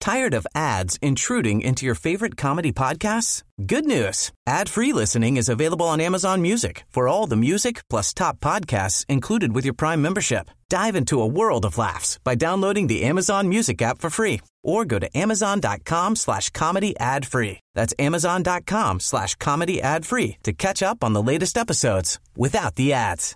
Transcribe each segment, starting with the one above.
Tired of ads intruding into your favorite comedy podcasts? Good news. Ad-free listening is available on Amazon Music for all the music plus top podcasts included with your Prime membership. Dive into a world of laughs by downloading the Amazon Music app for free or go to amazon.com/comedy ad-free. That's amazon.com/comedy ad-free to catch up on the latest episodes without the ads.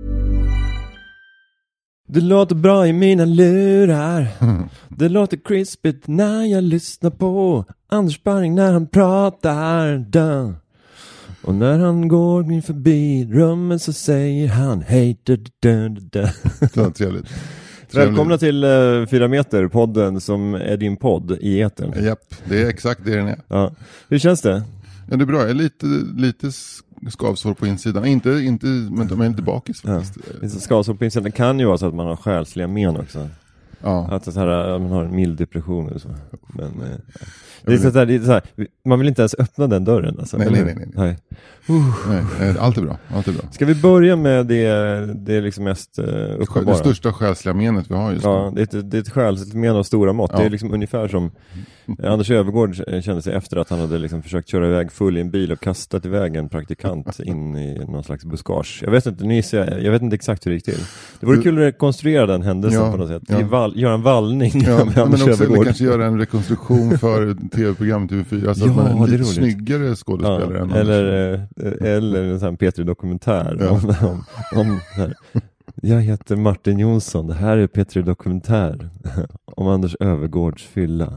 Det låter bra i mina lurar. Det låter crispigt när jag lyssnar på Anders Sparring när han pratar. Duh. Och när han går förbi rummet så säger han hej. Det var trevligt. Välkomna till 4 meter podden som är din podd i etern. Japp, det är exakt det den är. Ja. Hur känns det? Ja, det är bra. Jag är lite skavsår på insidan. Inte men de är lite bakis faktiskt. Ja. Skavsår på insidan kan ju vara så att man har själsliga men också. Ja. Att det här, man har en mild depression eller så. Men det är så här, man vill inte ens öppna den dörren alltså. Nej. Allt är bra. Ska vi börja med det liksom mest uppenbara? Det största själsliga menet vi har just nu. Ja, det är ett själsligt men av stora mått. Ja. Det är liksom ungefär som Anders Övergård kände sig efter att han hade liksom försökt köra iväg full i en bil och kastat iväg en praktikant in i någon slags buskage. Jag vet inte exakt hur det gick till. Det vore kul att rekonstruera den händelsen på något sätt. Göra en vallning med Anders Övergård. Kanske göra en rekonstruktion för tv-programmet TV4 så att man är lite snyggare skådespelare än eller en sån här P3-dokumentär om här. Jag heter Martin Jonsson. Det här är P3-dokumentär om Anders Övergårds fylla.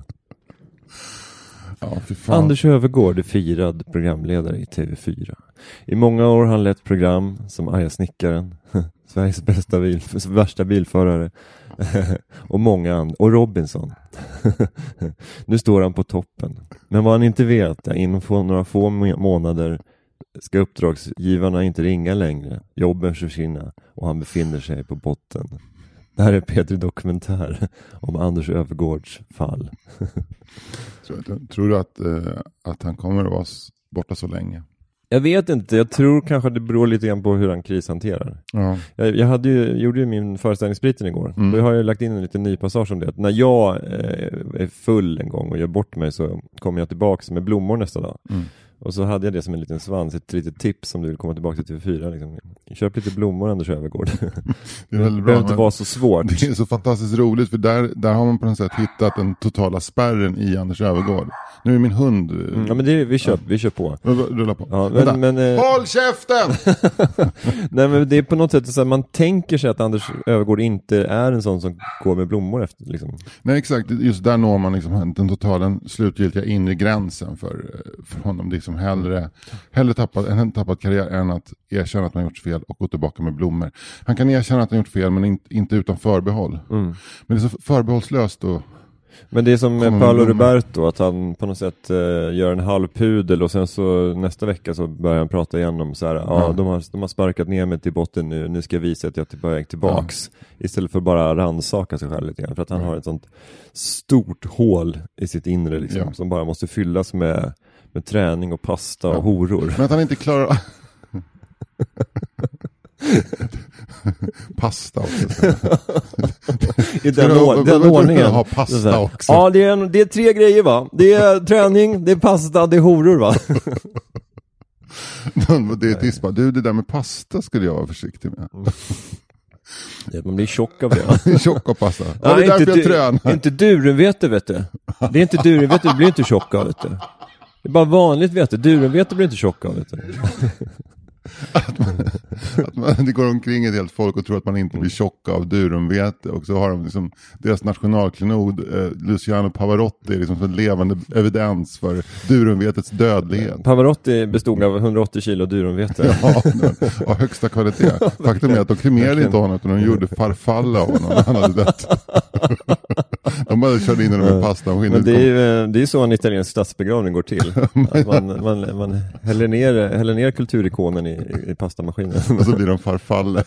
Ja, fy fan. Anders Övergård är firad programledare i TV4. I många år har han lett program som Arga snickaren, Sveriges värsta bilförare och många andra, och Robinson. Nu står han på toppen. Men vad han inte vet är inom några få månader ska uppdragsgivarna inte ringa längre. Jobben försvinna och han befinner sig på botten. Det här är P3 Dokumentär om Anders Övergårds fall. Tror du att han kommer att vara borta så länge? Jag vet inte. Jag tror kanske det beror lite grann på hur han krishanterar. Ja. Jag gjorde ju min föreställningsbriten igår. Då har jag lagt in en liten ny passage om det. Att när jag är full en gång och gör bort mig så kommer jag tillbaka med blommor nästa dag. Och så hade jag det som en liten svans, ett litet tips om du vill komma tillbaka till TV4. Liksom. Köp lite blommor, Anders Övergård. Det är väldigt bra. Det behöver inte vara så svårt. Det är så fantastiskt roligt, för där har man på något sätt hittat den totala spärren i Anders Övergård. Nu är min hund... Ja, men vi kör på. Rulla på. Ja, men, håll käften! Nej, men det är på något sätt så att man tänker sig att Anders Övergård inte är en sån som går med blommor efter. Liksom. Nej, exakt. Just där når man liksom den totala slutgiltiga inre gränsen för honom. Det är som hellre tappat karriär än att erkänna att man gjort fel och gå tillbaka med blommor. Han kan erkänna att han gjort fel, men inte utan förbehåll. Men det är så förbehållslöst då. Men det är som Paolo Roberto, att han på något sätt gör en halv pudel och sen så nästa vecka så börjar han prata igen om så här, de har sparkat ner mig till botten nu ska jag visa att jag är på väg tillbaks. Istället för bara rannsaka sig själv lite grann, för att han har ett sånt stort hål i sitt inre liksom, som bara måste fyllas med träning och pasta och horor. Men att han inte klarar... pasta också. I den ordningen. Ha pasta också. Ja, det är 3 grejer, va? Det är träning, det är pasta, det är horor, va? Det är tispa. Du, det där med pasta skulle jag vara försiktig med. Man blir tjock av det. Tjock av pasta. Ja, det är därför jag tränar. Inte durumvete, vet du. Det är inte durumvete, du blir inte tjock av, vet du. Det är bara vanligt vete. Durumvete blir inte tjock av, vet du. Att man det går omkring ett helt folk och tror att man inte blir tjock av durumvete, och så har de liksom deras nationalklenod Luciano Pavarotti liksom en levande evidens för durumvetets dödlighet. Pavarotti bestod av 180 kilo durumvete. Ja, av högsta kvalitet. Faktum är att de kremerade inte honom, utan de gjorde farfalla av honom när han hade dött. De bara körde in honom med pastamaskinen. Men det är så en italiensk statsbegravning går till. Att man häller ner kulturikonen i pastamaskinen. Och så blir de farfalle.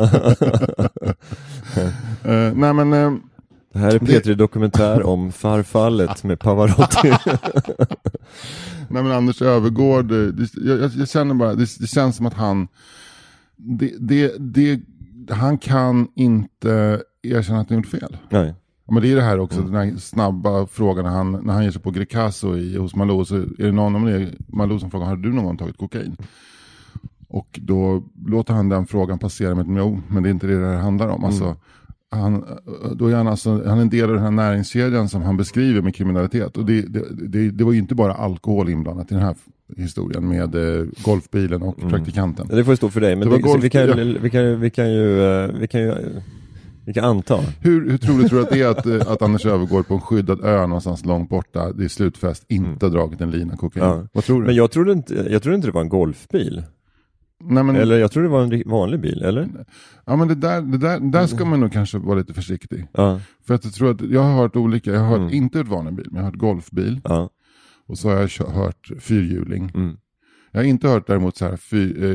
Nej, men... det här är P3 Dokumentär om farfallet med Pavarotti. Nej, men Anders Övergård, jag känner bara, det känns som att han han kan inte erkänna att han gjort fel. Nej. Ja, men det är det här också, den här snabba frågan när han ger sig på Greekazo hos Malou, så är det någon om det Malou som frågar, har du någon gång tagit kokain? Och då låter han den frågan passera med men det är inte det här handlar om. Alltså, han är en del av den här näringskedjan som han beskriver med kriminalitet. Och det var ju inte bara alkohol inblandat i den här historien med golfbilen och praktikanten. Det får stå för dig, men vi kan anta. Hur troligt tror du att det är att Anders Öfvergård på en skyddad ö någonstans långt borta, det är slutfest, inte har dragit en lina kokain? Ja. Vad tror du? Men jag trodde inte det var en golfbil. Nej, men, eller jag tror det var en vanlig bil, eller? Ja, men det där ska man nog kanske vara lite försiktig. Ja. För att jag tror att jag har hört olika. Jag har hört inte ett vanlig bil, men jag har hört golfbil. Ja. Och så har jag hört fyrhjuling. Jag har inte hört däremot så här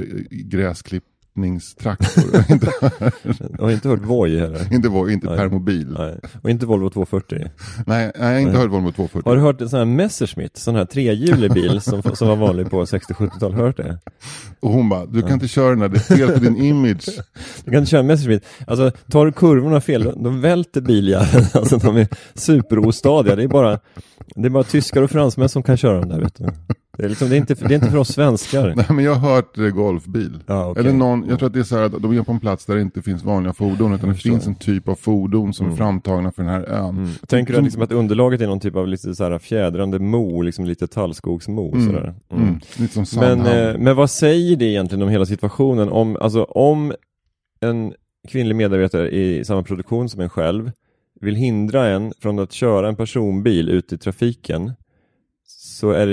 gräsklippningstraktor. Jag har inte hört Voi heller. Inte permobil. Nej. Och inte Volvo 240. Nej, jag har inte hört Volvo 240. Har du hört en sån här Messerschmitt, sån här trehjulig bil som var vanlig på 60-70-tal? Hört det? Och hon bara, du kan inte köra den här, det är fel för din image. Du kan inte köra Messerschmitt. Alltså, tar du kurvorna fel, de välter biljäveln. Alltså, de är superostadiga. Det är bara tyskar och fransmän som kan köra dem där, vet du. Det är inte för oss svenskar. Nej, men jag har hört golfbil. Okay. Eller jag tror att det är så här att de är på en plats där det inte finns vanliga fordon, utan det finns en typ av fordon som är framtagna för den här ön. Tänker du liksom att underlaget är någon typ av lite så här fjädrande mo, liksom lite tallskogsmo sådär. Lite som Sandhamn. Men vad säger det egentligen om hela situationen? Om en kvinnlig medarbetare i samma produktion som en själv vill hindra en från att köra en personbil ut i trafiken, så är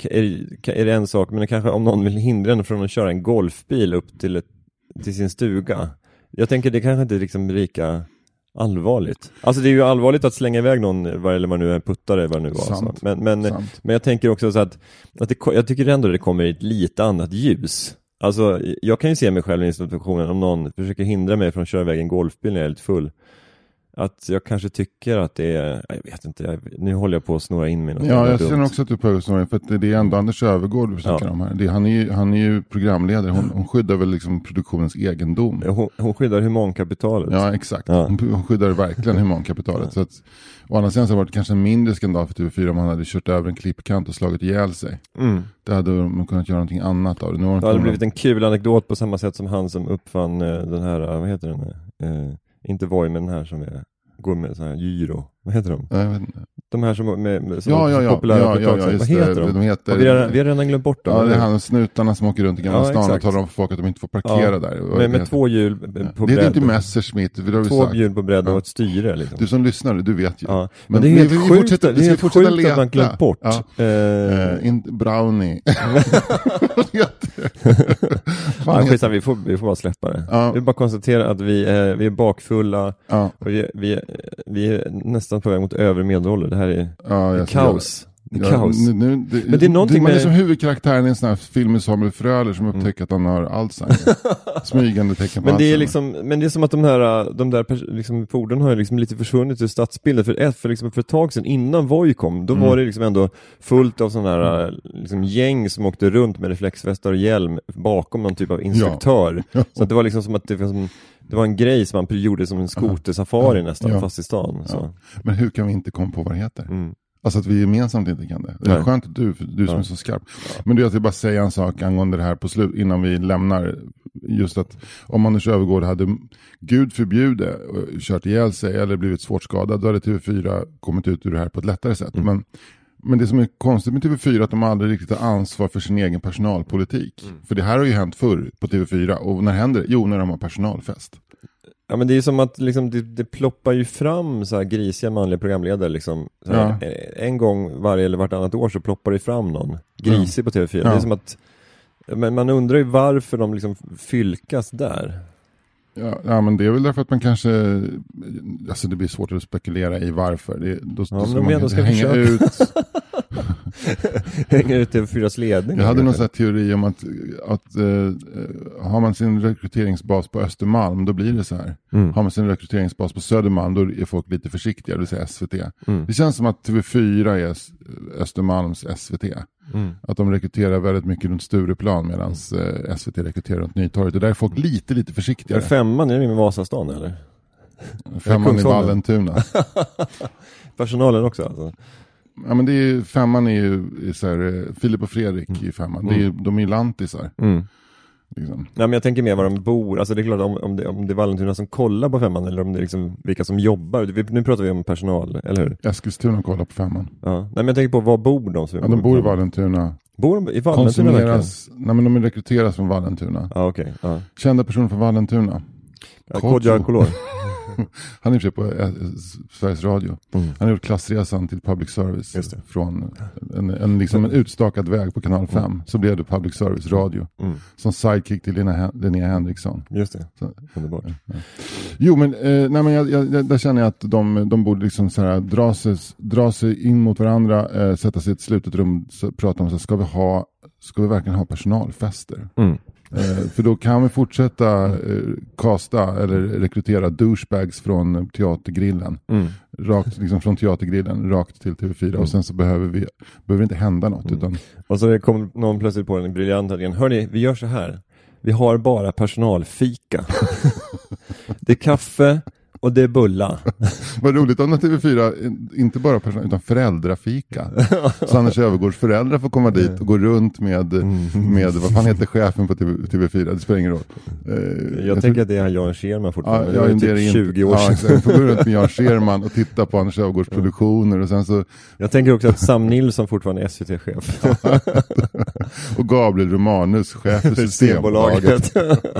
det en sak, men kanske om någon vill hindra en från att köra en golfbil upp till sin stuga. Jag tänker det kanske inte är liksom lika allvarligt. Alltså det är ju allvarligt att slänga iväg någon, vad eller man nu är, puttare, vad det nu var. Sant. Men jag tänker också så att jag tycker ändå det kommer i ett lite annat ljus. Alltså jag kan ju se mig själv i en situation om någon försöker hindra mig från att köra iväg en golfbil när jag är lite full. Att jag kanske tycker att det är, jag vet inte, nu håller jag på att snurra in mig något. Ja, jag känner också att du på snurra in, för att det är ändå Anders Öfvergård vi snackar om här. Han är ju programledare, hon skyddar väl liksom produktionens egendom. Hon skyddar humankapitalet. Ja, exakt. Ja. Hon skyddar verkligen humankapitalet. Så att, å andra sidan så var det kanske en mindre skandal för TV4 om han hade kört över en klippkant och slagit ihjäl sig. Det hade man kunnat göra någonting annat av det. Det hade blivit en kul anekdot på samma sätt som han som uppfann den här, vad heter den? Inte Voi, men den här som går med sån här gyro. Vad heter de? Jag vet inte. De här som populära vad heter de? Vi har redan glömt bort dem. Ja, det är han snutarna som åker runt i Gamla stan och talar om för folk att de inte får parkera där. Med 2 hjul på bredd. Det är inte Messerschmitt. 2 hjul på bredd och ett styre. Liksom. Du som lyssnar, du vet ju. Ja. Men det är helt sjukt, det är helt sjukt att man glömt bort. Ja. Brownie. Vi får bara släppa det. Ja. Vi bara konstatera att vi är bakfulla. Ja. Och vi är nästan på väg mot övre medelålder. Det här är kaos. Kaos. Men det är någonting man är som huvudkaraktären i en sån här film med Samuel Fröler som upptäcker att han har Alzheimer. Smygande tecken på Alzheimer. Men det är som att de där liksom, fordon har liksom lite försvunnit ur stadsbilden. För ett tag sedan innan Voi kom, då var det liksom ändå fullt av sådana här liksom, gäng som åkte runt med reflexvästar och hjälm bakom någon typ av instruktör. Ja. Så att det var liksom som att det var en grej som man gjorde som en skotersafari nästan fast i stan. Så. Men hur kan vi inte komma på vad det heter? Alltså att vi gemensamt inte kan det. Det är skönt att du som är så skarp. Men jag vill bara säga en sak angående det här på slut innan vi lämnar. Just att om Anders Öfvergård hade Gud förbjude kört ihjäl sig eller blivit svårt skadad, då hade TV4 kommit ut ur det här på ett lättare sätt. Men det som är konstigt med TV4 är att de aldrig riktigt har ansvar för sin egen personalpolitik. För det här har ju hänt förr på TV4. Och när händer det? Jo, när de har personalfest. Ja, men det är som att liksom, det ploppar ju fram så här grisiga manliga programledare liksom, så här, en gång varje eller vartannat år så ploppar det fram någon grisig på TV4. Det är som att man undrar ju varför de liksom fylkas där. Ja, men det är väl därför att man kanske, alltså det blir svårt att spekulera i varför. Då ska man hänga ut hänga ut TV4s ledning. Jag hade någon sån här teori om att har man sin rekryteringsbas på Östermalm, då blir det så här. Har man sin rekryteringsbas på Södermalm, då är folk lite försiktiga, det vill säga SVT. Det känns som att TV4 är Östermalms SVT. Att de rekryterar väldigt mycket runt Stureplan medan SVT rekryterar runt Nytorget. Och där är folk lite försiktigare. Är 5:an, är det med Vasastan eller? Femman i Vallentuna. Personalen också alltså. Ja, men det är, femman är ju så här, Filip och Fredrik i femman. Det är, de är lantisar. Liksom. Ja, men jag tänker mer var de bor. Alltså det är klart om det är Vallentuna som kollar på femman eller om det är liksom vilka som jobbar. Nu pratar vi om personal, eller hur? Eskilstuna kollar på femman. Ja. Nej, men jag tänker på var bor de? Ja, de bor i Vallentuna. Bor de i Vallentuna verkligen? Nej, men de rekryteras från Vallentuna. Ja, okej. Ja. Kända personer från Vallentuna. Kodjo Kolor. Han är i och för sig på Sveriges Radio. Han har gjort klassresan till public service från en utstakad väg på kanal 5. Så blev det public service radio. Som sidekick till Linnea Henriksson. Just det. Så. Underbart. Ja. Jo, men, där känner jag att de borde liksom så här, dra sig in mot varandra, sätta sig i ett slutet rum, prata om så ska vi verkligen ha personalfester? För då kan vi fortsätta kasta eller rekrytera douchebags från Teatergrillen. Rakt liksom från Teatergrillen rakt till TV4 och sen så behöver inte hända något utan... Och så kom någon plötsligt på en briljant idé. Hörrni, vi gör så här. Vi har bara personalfika. Det är kaffe och det är bulla. Vad roligt om TV4 inte bara personal utan föräldrafika. Så Anders Öfvergårds föräldrar får komma dit och gå runt med vad fan heter chefen på TV4. Det spelar ingen roll. Jag tänker att det är Jan Scherman fortfarande. Ja, det är typ 20 år sedan. Jag får gå runt med Jan Scherman och titta på Anders Öfvergårds produktioner och sen så... Jag tänker också att Sam Nilsson fortfarande är SVT-chef. Och Gabriel Romanus, chef för Systembolaget.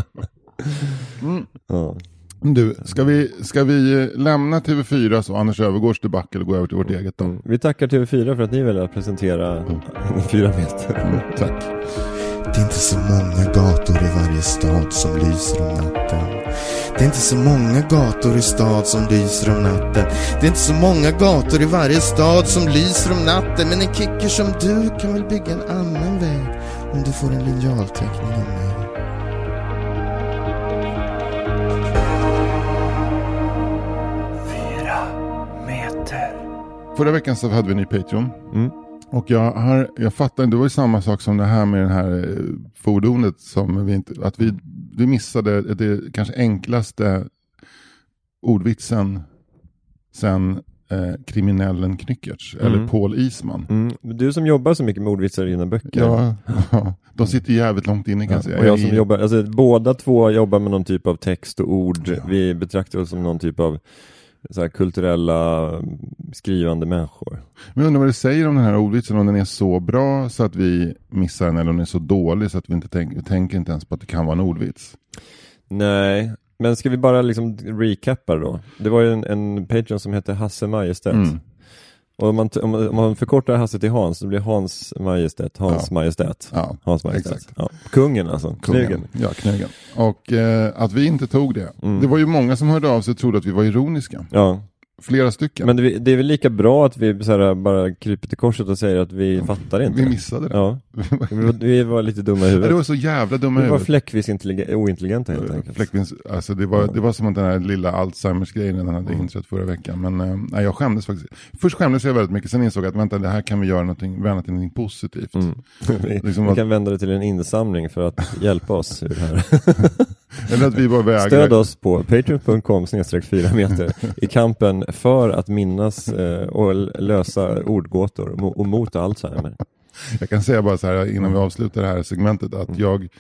Ja. Du, ska vi lämna TV4 så Anders Öfvergårds debacle och gå över till vårt eget då? Vi tackar TV4 för att ni väljer att presentera 4 meter. Tack. Det är inte så många gator i varje stad som lyser om natten. Det är inte så många gator i stad som lyser om natten. Det är inte så många gator i varje stad som lyser om natten. Men en kicker som du kan väl bygga en annan väg om du får en linjalteckning av mig. Förra veckan så hade vi en ny Patreon. Och jag fattar, det var ju samma sak som det här med det här fordonet som vi missade det kanske enklaste ordvitsen sen kriminellen Knyckertz eller Paul Isman. Du som jobbar så mycket med ordvitsar i dina böcker. Ja, de sitter jävligt långt inne kan jag säga. Och jag som jobbar, alltså båda två jobbar med någon typ av text och ord. Ja. Vi betraktar oss som någon typ av så här kulturella skrivande människor. Men jag undrar vad det säger om den här ordvitsen, om den är så bra så att vi missar den eller om den är så dålig så att vi inte tänker inte ens på att det kan vara en ordvits. Nej, men ska vi bara liksom recappa då? Det var ju en Patreon som hette Hasse Majestät. Och om man förkortar Hasse till Hans så blir Hans Majestät, Hans Majestät. Ja, Hans Majestät. Exakt. Ja. Kungen alltså, Knygen. Ja, Knygen. Och att vi inte tog det. Det var ju många som hörde av sig och trodde att vi var ironiska. Ja. Flera stycken. Men det är väl lika bra att vi så här bara kryper till korset och säger att vi fattar inte. Vi missade det. Ja. Vi var lite dumma i huvudet. Det var så jävla dumma i huvudet. Vi var fläckvis ointelligenta helt enkelt. Fläckvis, alltså det var som att den här lilla Alzheimers-grejen den hade inträtt förra veckan. Men nej, jag skämdes faktiskt. Först skämdes jag väldigt mycket, sen insåg jag att vänta, det här kan vi göra vända till någonting positivt. Vi kan vända det till en insamling för att hjälpa oss ur det här. Eller att vi bara vägrar. Stöd oss på patreon.com/4 meter i kampen för att minnas och lösa ordgåtor och mot Alzheimer. Jag kan säga bara så här innan vi avslutar det här segmentet att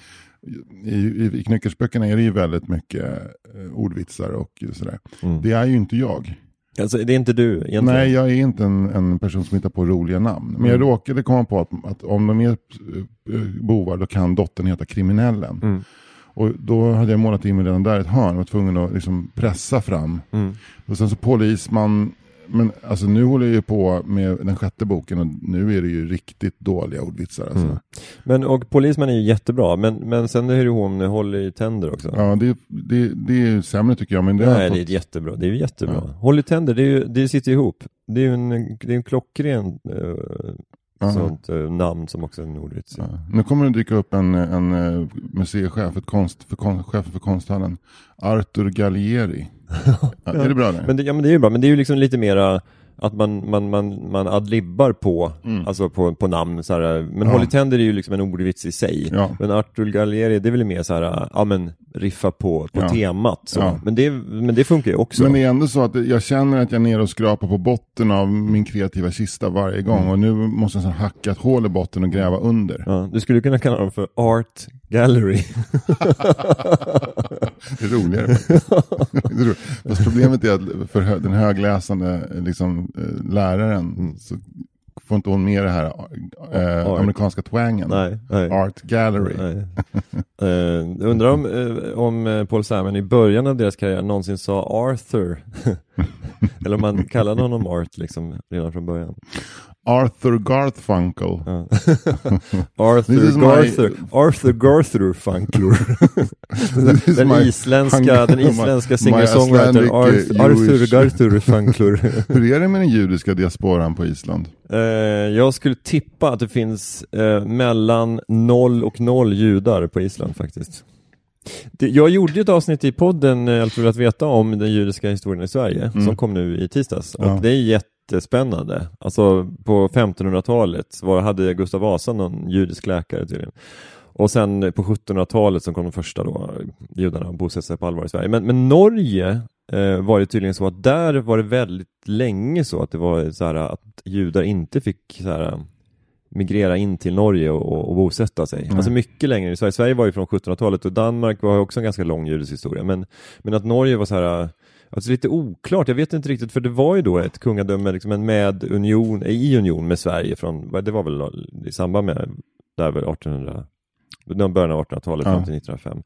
i Knyckertzböckerna är det ju väldigt mycket ordvitsar och sådär. Det är ju inte jag. Alltså det är inte du egentligen? Nej, jag är inte en person som hittar på roliga namn. Men jag råkade komma på att om de är bovar då kan dottern heta Kriminellen. Och då hade jag målat in mig redan där ett hörn och var tvungen att liksom pressa fram. Och sen så polisman, men alltså nu håller jag ju på med den 6:e boken och nu är det ju riktigt dåliga ordvitsar. Alltså. Men och polisman är ju jättebra, men sen är det hon håller i tänder också. Ja, det är ju sämre tycker jag. Men det nej, det är jättebra. Det är ju jättebra. Ja. Håll i tänder, det sitter ihop. Det är ju en klockren sånt namn som också är en ordvits. Ja. Nu kommer det dyka upp en museichef, chefen för konsthallen, Arthur Gallieri. Är det bra det? Men det är ju bra, men det är ju liksom lite mera Att man adlibbar på, alltså på namn så här. Men Håll i tänder är ju liksom en ordvits i sig. Ja. Men Arthur Galleri, det är väl mer så här, ja men riffa på temat så. Ja. Men det funkar ju också. Men det är ändå så att jag känner att jag är nere och skrapar på botten av min kreativa kista varje gång. Och nu måste jag hacka ett hål i botten och gräva under. Ja, du skulle kunna kalla dem för Art Gallery. Det är roligare. Fast problemet är att för den högläsande liksom, läraren så får inte hon med det här amerikanska twangen. Nej. Art Gallery. Undrar om Paul Simon i början av deras karriär någonsin sa Arthur. Eller om man kallade honom Art liksom redan från början. Arthur Garfunkel. Ja. Arthur Garfunkel. Den isländska singer-songwriter Arthur Garfunkel. Hur är det med den judiska diasporan på Island? Jag skulle tippa att det finns mellan 0 och 0 judar på Island faktiskt. Jag gjorde ett avsnitt i podden Allt för att veta om den judiska historien i Sverige som kom nu i tisdags. Och det är jättespännande. Alltså på 1500-talet hade Gustav Vasa någon judisk läkare tydligen. Och sen på 1700-talet som kom de första då, judarna bosätta sig på allvar i Sverige. Men Norge var det tydligen så att där var det väldigt länge så att det var så här att judar inte fick så här migrera in till Norge och bosätta sig. Alltså mycket längre i Sverige. Sverige var ju från 1700-talet och Danmark var också en ganska lång judisk historia. Men att Norge var så här, alltså lite oklart. Jag vet inte riktigt, för det var ju då ett kungadöme liksom i union med Sverige det var väl i samband med där väl 1800 början av 1800-talet fram till 1905.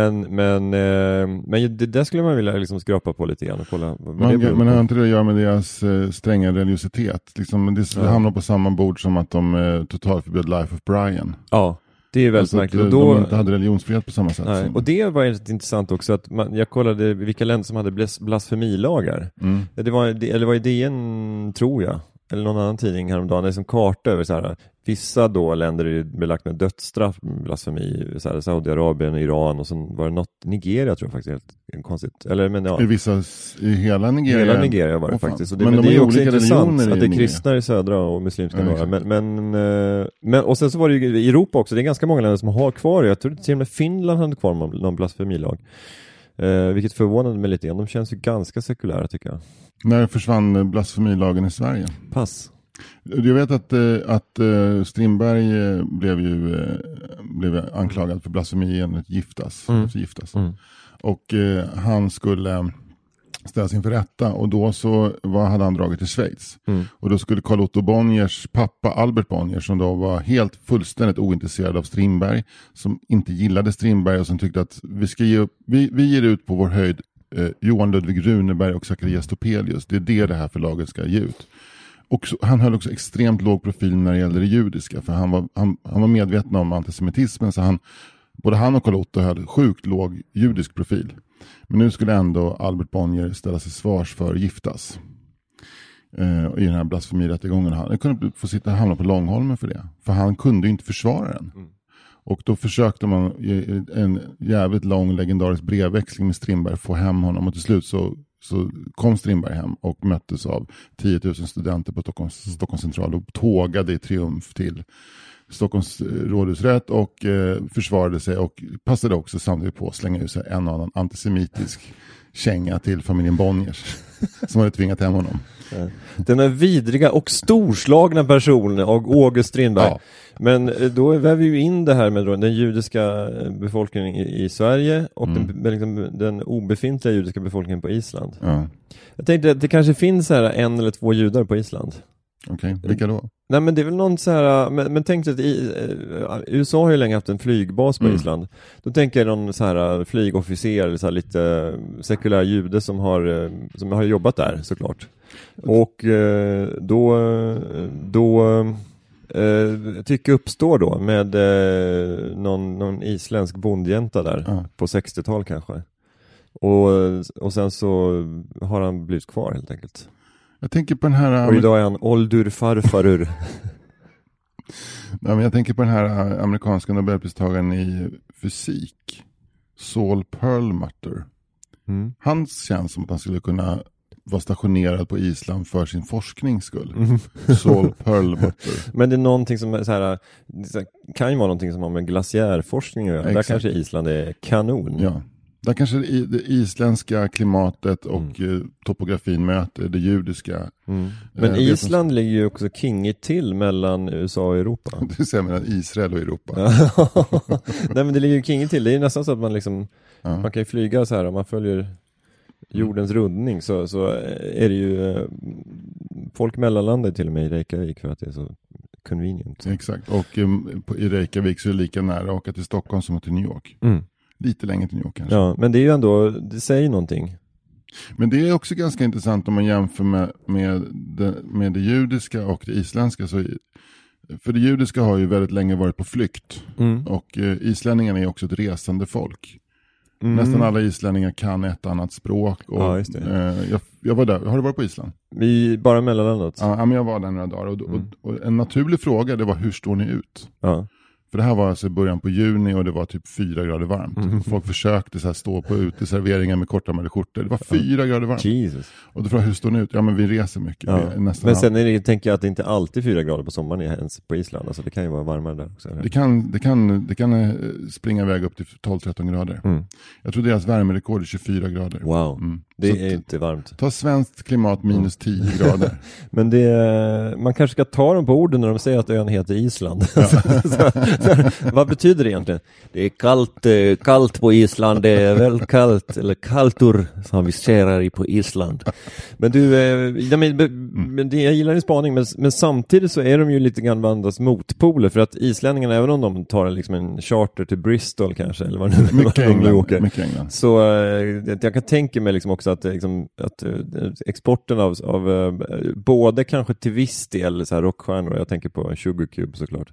Men det där skulle man vilja liksom skrapa på lite grann och kolla men har inte det att göra med deras stränga religiositet? Liksom, det hamnar på samma bord som att de totalt förbjöd Life of Brian. Ja. Det är väldigt märkligt. Och då, de inte hade religionsfrihet på samma sätt. Nej. Och det var intressant också att jag kollade vilka länder som hade blasfemilagar. Det var i DN tror jag. Eller någon annan tidning häromdagen. Det är som karta över så här. Vissa då länder är belagt med dödsstraff, blasfemi, så här, Saudiarabien, Iran och så var det något Nigeria tror jag faktiskt helt konstigt. Eller men ja. I hela Nigeria. Hela Nigeria var det faktiskt. Och men det är också intressant att det är kristna i södra och muslimska norra. Men och sen så var det ju i Europa också. Det är ganska många länder som har kvar. Jag tror till och med Finland hade kvar någon blasfemilag. Vilket förvånade mig lite grann. De känns ju ganska sekulära tycker jag. När försvann blasfemilagen i Sverige? Pass. Jag vet att Strindberg blev anklagad för blasfemi enligt giftas. Och han skulle ställas inför rätta och då så hade han dragit till Schweiz. Och då skulle Carl Otto Bonniers pappa Albert Bonnier, som då var helt fullständigt ointresserad av Strindberg, som inte gillade Strindberg och som tyckte att vi ger ut på vår höjd Johan Ludvig Runeberg och Zacharias Topelius. Det är det här förlaget ska ge ut. Och han höll också extremt låg profil när det gällde det judiska, för han var medveten om antisemitismen, så både han och Carl Otto höll sjukt låg judisk profil. Men nu skulle ändå Albert Bonnier ställa sig svars för giftas i den här blasfemirättegången. Han kunde få hamna på Långholmen för det, för han kunde ju inte försvara den. Och då försökte man i en jävligt lång legendarisk brevväxling med Strindberg få hem honom, och till slut så kom Strindberg hem och möttes av 10 000 studenter på Stockholms central och tågade i triumf till Stockholms rådhusrätt och försvarade sig och passade också samtidigt på att slänga ut sig en annan antisemitisk känga till familjen Bonniers som hade tvingat hem honom. Den är vidriga och storslagna personen av August Strindberg. Ja. Men då väver vi ju in det här med den judiska befolkningen i Sverige och den obefintliga judiska befolkningen på Island. Ja. Jag tänkte att det kanske finns här 1 eller 2 judar på Island. Okej, vilka då? Nej, men det är väl någon så här, men tänk dig att USA har ju länge haft en flygbas på Island. Då tänker jag någon så här flygofficer eller så här lite sekulär jude som har jobbat där såklart. Och då tycker uppstår då med någon isländsk bondjänta där på 60-tal kanske. Och sen så har han blivit kvar helt enkelt. Jag tänker på den här... Och idag är han åldur farfarur. Nej, men jag tänker på den här amerikanska nobelpristagaren i fysik. Saul Perlmutter. Han känns som att han skulle kunna var stationerad på Island för sin forsknings skull. Saul Perlmutter. Men det är någonting som kan ju vara någonting som har med glaciärforskning att göra. Där kanske Island är kanon. Ja. Där kanske det isländska klimatet och topografin möter det judiska. Men Island ligger ju också kingigt till mellan USA och Europa. Du säger mellan Israel och Europa. Nej, men det ligger ju kingigt till. Det är nästan så att man liksom man kan ju flyga så här om man följer jordens rundning så är det ju folk mellanlandar till och med i Reykjavik för att det är så convenient. Exakt. Och i Reykjavik så är det lika nära att åka till Stockholm som till New York. Lite längre till New York kanske. Ja, men det är ju ändå, det säger någonting. Men det är också ganska intressant om man jämför med det judiska och det isländska. För det judiska har ju väldigt länge varit på flykt. Och islänningarna är också ett resande folk. Nästan alla islänningar kan ett annat språk. Och, ja, just det. Jag var där. Har du varit på Island? Vi bara mellanlandet. Ja, men jag var där några dagar. Och en naturlig fråga, det var hur står ni ut? Ja. För det här var alltså i början på juni och det var typ 4 grader varmt. Folk försökte så här stå på uteserveringar med kortärmade skjortor. Det var 4 grader varmt. Jesus. Och då frågade hur står ni ut? Ja, men vi reser mycket. Ja. Men sen tänker jag att det inte alltid 4 grader på sommaren ens på Island. Alltså det kan ju vara varmare där också. Det kan springa iväg upp till 12-13 grader. Jag tror deras värmerekord är 24 grader. Wow. Det är inte varmt. Ta svenskt klimat minus 10 grader. Men man kanske ska ta dem på orden när de säger att ön heter Island. Vad betyder det egentligen? Det är kallt på Island. Det är väl kallt, eller kaltur som vi ser på Island. Men jag gillar din spaning, men samtidigt så är de ju lite grann varandras motpoler, för att islänningarna, även om de tar liksom en charter till Bristol kanske, eller vad nu åker. Mycket England. Så jag kan tänka mig liksom också att exporten av både kanske till viss del så här rockstjärnor, jag tänker på Sugar Cube såklart,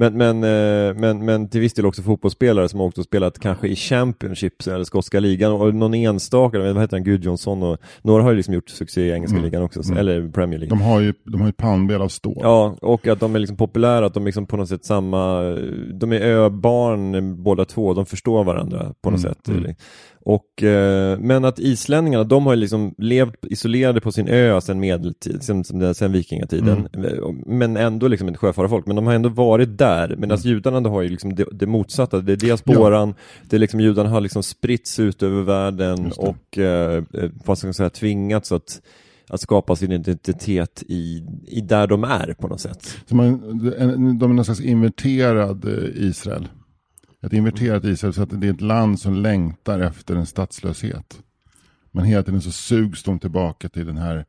men till viss del också fotbollsspelare som också spelat kanske i Championships eller skotska ligan, och någon enstaka, vad heter han, Gudjonsson, och några har ju liksom gjort succé i engelska ligan också, eller Premier League. De har ju pannben av stål. Ja, och att de är liksom populära, att de liksom på något sätt de är öbarn båda två, de förstår varandra på något sätt. Och, men att islänningarna, de har ju liksom levt isolerade på sin ö sedan medeltid, sen vikingatiden, men ändå liksom ett sjöfararfolk, men de har ändå varit där, medan judarna har ju liksom det motsatta, det är diasporan, det är liksom judarna har liksom spritts ut över världen och vad ska man säga, tvingats att skapa sin identitet i där de är på något sätt. Så de är någon slags inverterad Israel. Ett inverterat Israel, så att det är ett land som längtar efter en statslöshet. Men hela tiden så sugs de tillbaka till den här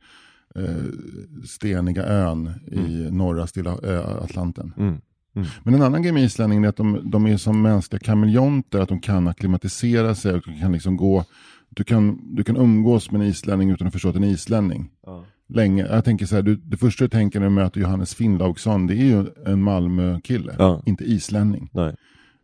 steniga ön i norra Stilla Atlanten. Men en annan grej med islänningen är att de är som mänskliga kameleonter, att de kan akklimatisera sig och kan liksom gå. Du kan umgås med en islänning utan att förstå att en islänning. Länge. Jag tänker så här, det första du tänker när du möter Johannes Finnlaugsson, det är ju en Malmö-kille, inte islänning. Nej.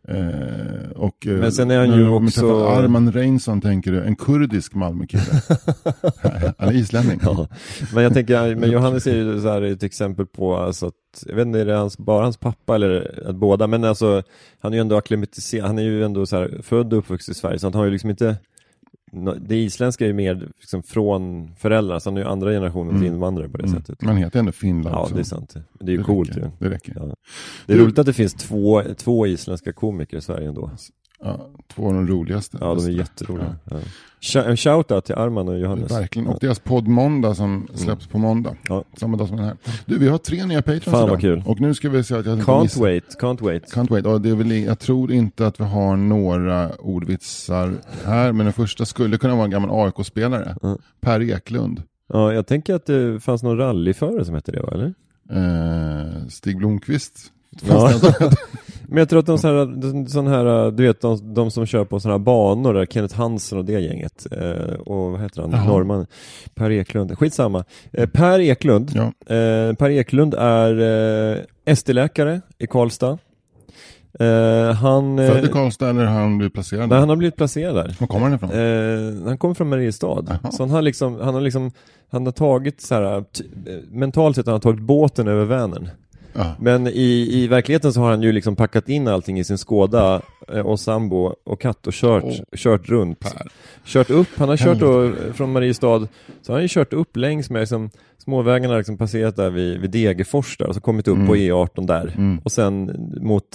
Men sen är han ju också Arman Reinsson, tänker du en kurdisk Malmökille. Han är islänning. Ja. Men jag tänker, men Johannes är ju så här ett exempel på, alltså att, jag vet inte, är det bara hans pappa eller att båda, men alltså han är ju ändå akklimatiserad, han är ju ändå så här född och uppvuxen i Sverige, så han har ju liksom inte, det isländska är ju mer liksom från föräldrar, så han är ju andra generationens invandrare på det sättet. Man heter ändå Finland. Ja, det är sant. Det är ju coolt ju. Det räcker. Ja. Det är roligt att det finns två isländska komiker i Sverige ändå. Ja, 2 av de roligaste. Ja, de är jätteroliga. Ja. En shoutout till Arman och Johannes. Verkligen, och deras podd Måndag som släpps på måndag. Ja. Samma dag som den här. Du, vi har 3 nya patrons idag. Fan vad kul. Och nu ska vi se att jag Can't wait. Och det är väl, jag tror inte att vi har några ordvitsar här, men den första skulle kunna vara en gammal AIK-spelare. Per Eklund. Ja, jag tänker att det fanns någon rallyförare som heter det, va, eller? Stig Blomqvist. Ja. Men jag tror att sån här, du vet, de som kör på såna här banor där, Kenneth Hansen och det gänget, och vad heter han? Norman, Per Eklund, skitsamma. Per Eklund, Per Eklund är ST-läkare i Karlstad. Han född i Karlstad, eller han blivit placerad? Nej, han har blivit placerad där. Var kommer han ifrån? Han kommer från Mariestad. Så han har tagit så här, mentalt sett, han har tagit båten över Vänern. Ja. Men i verkligheten så har han ju liksom packat in allting i sin Skoda och sambo och katt och kört runt. Kört upp, han har kört då från Mariestad, så har han ju kört upp längs med liksom, småvägarna liksom passerat där vid Degerfors där, och så kommit upp på E18 där. Och sen mot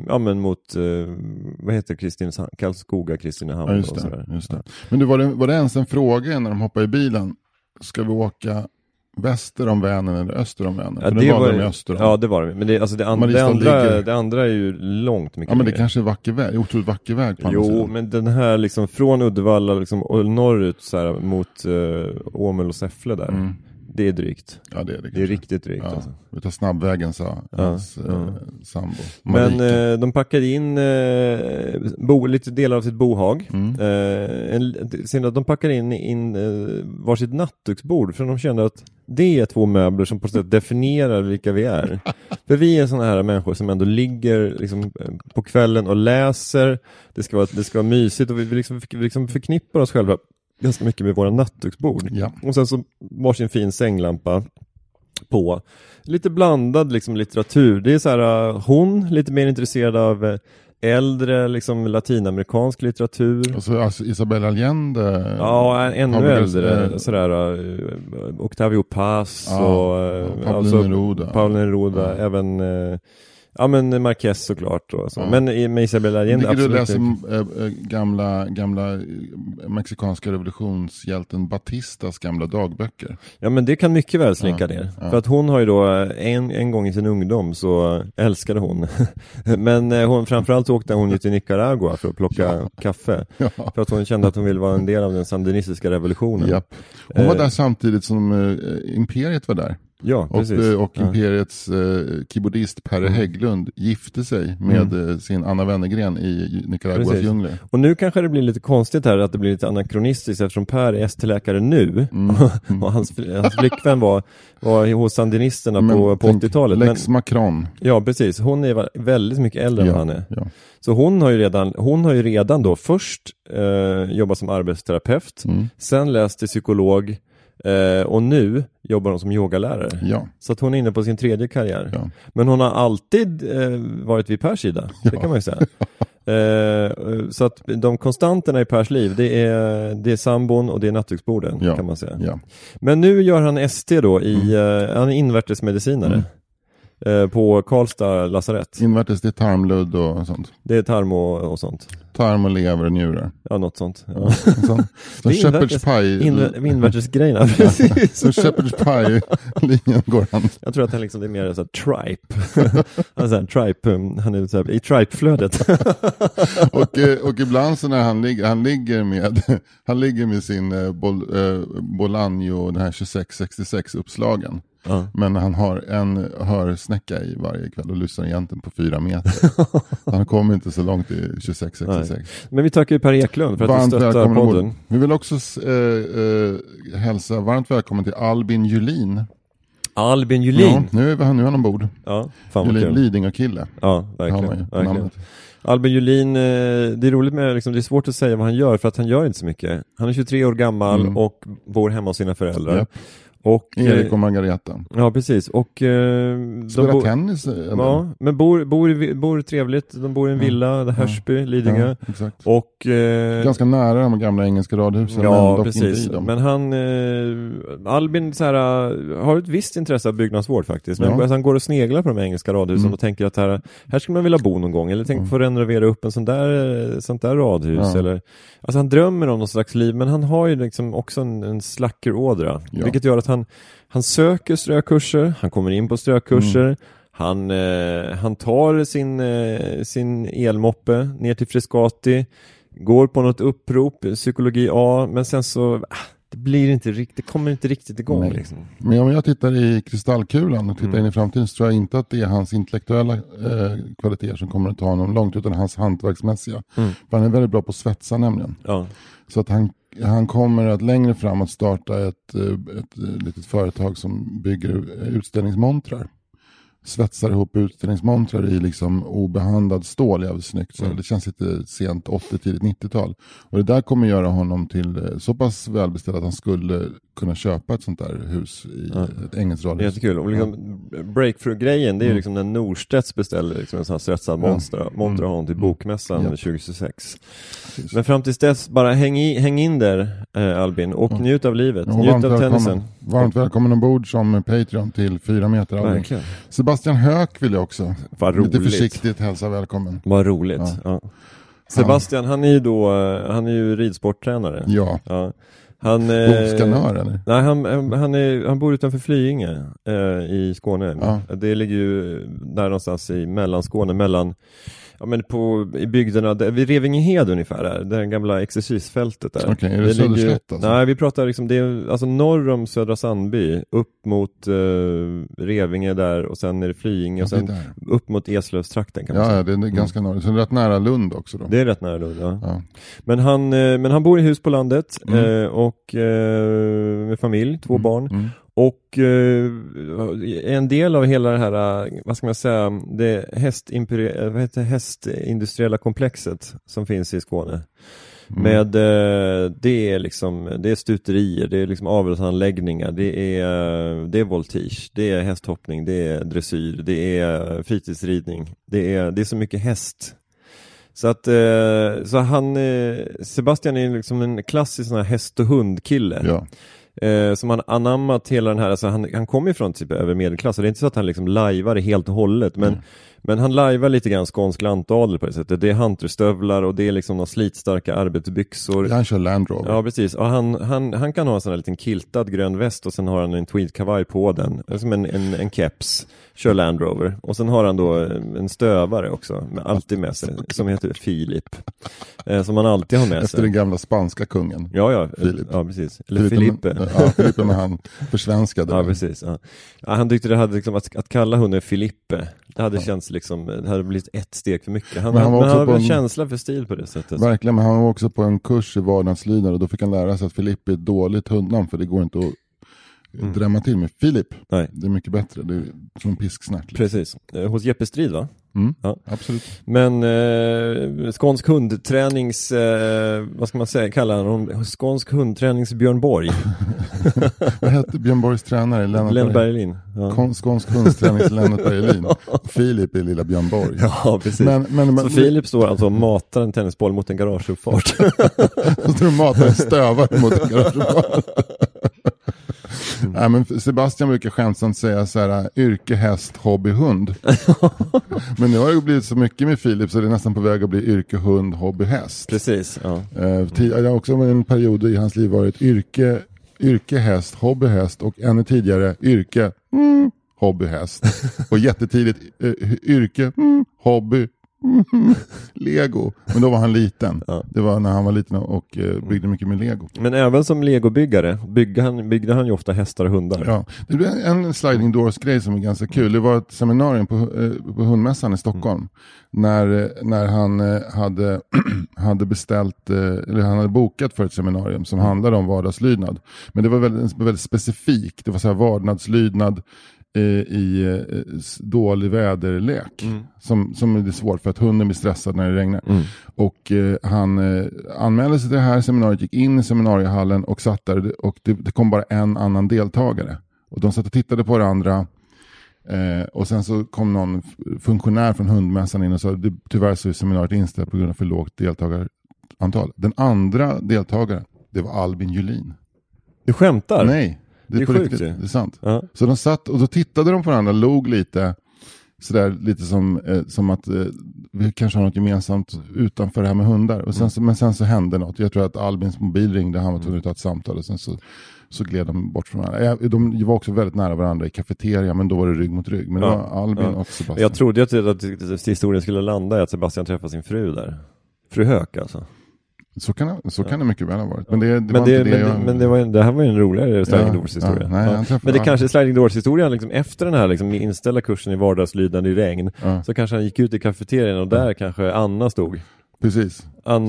vad heter Karlskoga, Kristinehamn. Ja, just det. Men du, var det ens en fråga när de hoppade i bilen? Ska vi åka väster om Vänern eller öster om Vänern? Ja, det var det. Men det andra är ju långt mycket. Ja, men det kanske är vacker väg, otroligt vacker väg på andra sidan. Men den här liksom från Uddevalla liksom, och norrut så här, mot Åmål och Säffle där. Det är drygt. Ja, det är riktigt drygt. Ja. Alltså. Vi tar snabbvägen, sa hans sambo. Men de packade in lite delar av sitt bohag. De packade in varsitt nattduksbord, för de kände att det är 2 möbler som på något sätt definierar vilka vi är. För vi är såna här människor som ändå ligger liksom på kvällen och läser. Det ska vara mysigt, och vi liksom förknippar oss själva ganska mycket med våra nattduksbord. Ja. Och sen så varsin fin sänglampa på. Lite blandad liksom litteratur. Det är så här, hon lite mer intresserad av äldre liksom latinamerikansk litteratur. Alltså Isabel Allende. Ja, ännu äldre. Sådär, Octavio Paz och Pablo Neruda. Även men Marquez såklart. Och så. Men med Isabel Allende absolut. Du läser gamla mexikanska revolutionshjälten Batistas gamla dagböcker. Ja, men det kan mycket väl slinka ner. För att hon har ju då en gång i sin ungdom så älskade hon. Men framförallt åkte hon ju till Nicaragua för att plocka kaffe. Ja. För att hon kände att hon ville vara en del av den sandinistiska revolutionen. Japp. Hon var där samtidigt som imperiet var där. Ja, precis. Och imperiets keyboardist Per Hägglund gifte sig med sin Anna Wennergren i Nicaraguas djungler. Och nu kanske det blir lite konstigt här att det blir lite anakronistiskt, eftersom Per är ST-läkare nu och hans flickvän var hos sandinisterna på 80-talet. Lex Macron. Ja, precis. Hon är väldigt mycket äldre än han är. Ja. Så hon har ju redan då först jobbat som arbetsterapeut, sen läst till psykolog, och nu jobbar hon som yogalärare. Ja. Så att hon är inne på sin 3:e karriär. Ja. Men hon har alltid varit vid Pers sida. Det kan man ju säga. Så att de konstanterna i Pers liv, det är sambon och det är nattduksborden, kan man säga. Ja. Men nu gör han ST då han är invärtesmedicinare. På Karlstad lasarett. Invärtes, det är tarmludd och sånt. Det är tarm och sånt. Tarm och lever och njurar. Ja, något sånt. Ja. Som shepherd's pie. Invärtesgrejerna, precis. Som shepherd's pie-linjen går han. Jag tror att han liksom, det är mer så här tripe. Alltså han är så här, i tripe-flödet. och ibland så när han ligger med sin Bolaño, den här 2666 uppslagen. Men han har en hörsnäcka i varje kväll och lyssnar egentligen på 4 meter. Han kommer inte så långt i 2666. Men vi tackar ju Per Eklund för att du stöttar podden. Vi vill också hälsa varmt välkommen till Albin Julin. Albin Julin? Ja, nu är han ombord. Ja, fan vad kul. Lidingö-kille. Ja, verkligen. Albin Julin, det är roligt med liksom, det är svårt att säga vad han gör, för att han gör inte så mycket. Han är 23 år gammal och bor hemma hos sina föräldrar. Yep. Och Erik och Margareta. Ja, precis. Och spelar tennis. Ja, men bor trevligt. De bor i en villa, Hörsby, Lidingö. Ja, exakt. Och ganska nära de gamla engelska radhusen. Ja, men precis. Men han Albin så här, har ett visst intresse av byggnadsvård faktiskt. Men han går och sneglar på de engelska radhusen och tänker att här skulle man vilja bo någon gång, eller tänker få renovera upp sånt där radhus eller alltså han drömmer om någon slags liv, men han har ju liksom också en slackerådra, vilket gör att han söker strökurser, han kommer in på strökurser, han tar sin elmoppe ner till Frescati, går på något upprop, psykologi A, men sen så det kommer inte riktigt igång. Liksom. Men om jag tittar i kristallkulan och tittar in i framtiden, så tror jag inte att det är hans intellektuella kvaliteter som kommer att ta honom långt, utan hans hantverksmässiga. För han är väldigt bra på att svetsa nämligen. Ja. Så att han kommer att längre fram att starta ett litet företag som bygger utställningsmontrar. svetsar ihop utställningsmontrar i liksom obehandlad stål jävligt snyggt. Så det känns lite sent 80, tidigt 90-tal. Och det där kommer göra honom till så pass välbeställd att han skulle kunna köpa ett sånt där hus i ett engelskt radhus. Jättekul. Och liksom, breakthrough-grejen, det är ju liksom när Norstedts beställer liksom en sån här svetsad monter honom till bokmässan 2026. Precis. Men fram tills dess, bara häng in där, Albin, och njut av livet. Njut av tennisen. Varmt välkommen ombord som Patreon till 4 meter. Verkligen. Sebastian Höök vill jag också. Vad roligt. Lite försiktigt hälsa välkommen. Vad roligt. Ja. Sebastian, han är ju ridsporttränare. Ja. Boskanör eller? Nej, han bor utanför Flyinge i Skåne. Ja. Det ligger ju där någonstans i Mellanskåne, i bygderna vid Revingehed ungefär där det gamla exercisfältet där. Okej, är det Söderslätt alltså? Nej, vi pratar liksom det är alltså norr om Södra Sandby upp mot Revinge där och sen är det Flyinge och sen upp mot Eslövstrakten kan man säga. Ja, det är ganska norr. Så det är rätt nära Lund också då. Det är rätt nära Lund, ja. Men han bor i hus på landet och med familj, 2 barn. Och en del av hela det här, vad ska man säga, det hästindustriella komplexet som finns i Skåne. Med det är stuterier, det är liksom avelsanläggningar, det är voltige, det är hästhoppning, det är dressyr, det är fritidsridning, det är så mycket häst. Så Sebastian är liksom en klassisk sån här häst- och hundkille. Ja. Som han anammat hela den här, alltså han kommer ifrån typ över medelklass, och det är inte så att han liksom lajvar det helt och hållet, men han lajvar lite grann skånsk lantadel på det sättet. Det är hunterstövlar och det är liksom några slitstarka arbetsbyxor. Han kör Land Rover. Ja, precis. Och han kan ha en sån här liten kiltad grön väst och sen har han en tweedkavaj på den. Som en keps. Kör Land Rover. Och sen har han då en stövare också. Alltid med sig. Som heter Filip. Som han alltid har med sig. Efter den gamla spanska kungen. Ja, Filip. Ja, precis. Eller Filippe. Filippe med han försvenskade. Ja, precis. Ja. Han tyckte det hade liksom att kalla hunden Filippe. Det hade känts liksom, det hade blivit ett steg för mycket. Han hade en känsla för stil på det sättet. Verkligen, men han var också på en kurs i vardagslydnad och då fick han lära sig att Filippe är ett dåligt hundnamn, för det går inte att drämma till med Filip. Nej. Det är mycket bättre, det är som en pisksnärt. Liksom. Precis. Hos Jeppe Strid, va? Ja, absolut. Men skånsk hundtränings vad ska man säga, kallar han honom skånsk hundtränings Björn Borg. Vad hette Björn Borgs tränare? Lennart Bergelin. Ja. Skånsk hundtränings Lennart Bergelin. Filip är lilla Björn Borg. Ja, precis. Så Filip står alltså och matar en tennisboll mot en garageuppfart. Så står och matar en stövare mot en garageuppfart. Nej, men Sebastian brukar skämtsamt säga så här: yrke, häst, hobby, hund. Men nu har det blivit så mycket med Filip så det är nästan på väg att bli yrke, hund, hobby, häst. Precis, ja. Jag har också en period i hans liv varit yrke, häst, hobby, häst och ännu tidigare yrke, hobby, häst. Och jättetidigt yrke, hobby, Lego. Men då var han liten. Ja. Det var när han var liten och byggde mycket med Lego. Men även som Lego-byggare byggde han ju ofta hästar och hundar. Ja. Det blev en sliding doors-grej som är ganska kul. Det var ett seminarium på hundmässan i Stockholm. När han hade beställt eller han hade bokat för ett seminarium som handlade om vardagslydnad. Men det var väldigt specifikt. Det var så här vardagslydnad i dålig väderlek som är svårt för att hunden blir stressad när det regnar. Och han anmälde sig till det här seminariet, gick in i seminariehallen och satt där och det kom bara en annan deltagare. Och de satt och tittade på varandra och sen så kom någon funktionär från hundmässan in och sa tyvärr så är seminariet inställt på grund av för lågt deltagarantal. Den andra deltagaren, det var Albin Julin. Du skämtar? Nej. Det är på riktigt, det är sant. Ja. Så de satt och då tittade de på varandra, låg lite sådär, lite som att vi kanske har något gemensamt utanför det här med hundar. Och men sen så hände något. Jag tror att Albins mobil ringde, han var tvungen att ta ett samtal och sen så gled de bort från varandra. De var också väldigt nära varandra i kafeteria, men då var det rygg mot rygg. Men det var Albin och Sebastian. Jag trodde att historien skulle landa i att Sebastian träffade sin fru där. Fru Höök alltså. Så kan det mycket väl ha varit. Men det här var ju en roligare sliding doors historia. Men det kanske är sliding doors historien liksom, efter den här liksom, inställda kursen i vardagslydnad i regn. Så kanske han gick ut i kafeterian och där kanske Anna stod. Precis.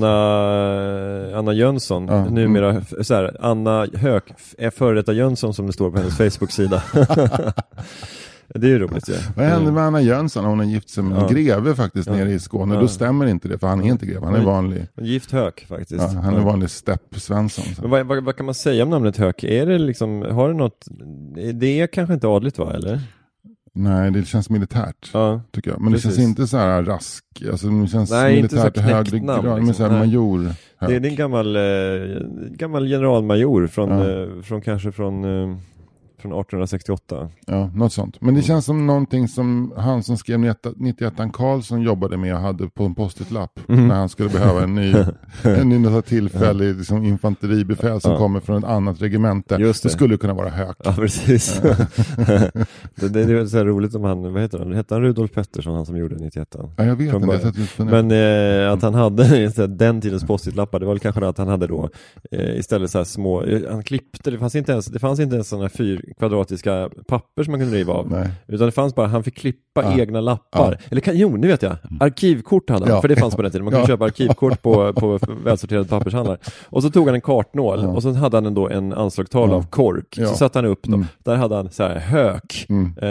Anna Jönsson, numera så här, Anna Höök är före detta Jönsson som det står på hennes Facebook-sida. Det är ju roligt. Ja. Vad hände med Anna Jönsson? Hon har gift sig med en greve faktiskt nere i Skåne. Då stämmer inte det, för han är inte greve. Han är vanlig. Gift Höök faktiskt. Ja, han är vanlig Svensson. Men vad kan man säga om namnet Höök? Är det liksom, har det något, det är kanske inte adligt, va, eller? Nej, det känns militärt, tycker jag. Men precis. Det känns inte så här rask. Alltså det känns militärt i högre grad. Liksom. Men så här major. Det är en gammal generalmajor från 1868. Ja, något sånt. Men det känns som någonting som han som skrev 91an Karlsson jobbade med och hade på en post-it-lapp när han skulle behöva en ny tillfällig liksom, infanteribefäl som kommer från ett annat regemente. Just det. Det skulle kunna vara Höök. Ja, precis. det är så här roligt om han, vad heter han? Hette han Rudolf Pettersson, han som gjorde 91an? Ja, jag vet inte. Men att han hade den tidens post-it-lappar, det var väl kanske att han hade då istället så här små, han klippte, det fanns inte ens sådana 4 kvadratiska papper som man kunde riva av. Nej. Utan det fanns bara, han fick klippa egna lappar. Eller nu vet jag, arkivkort hade han, för det fanns på den tiden. Man kunde köpa arkivkort på välsorterade pappershandlar. Och så tog han en kartnol och så hade han ändå en anslagstavla av kork. Så satte han upp dem. Där hade han så här Höök.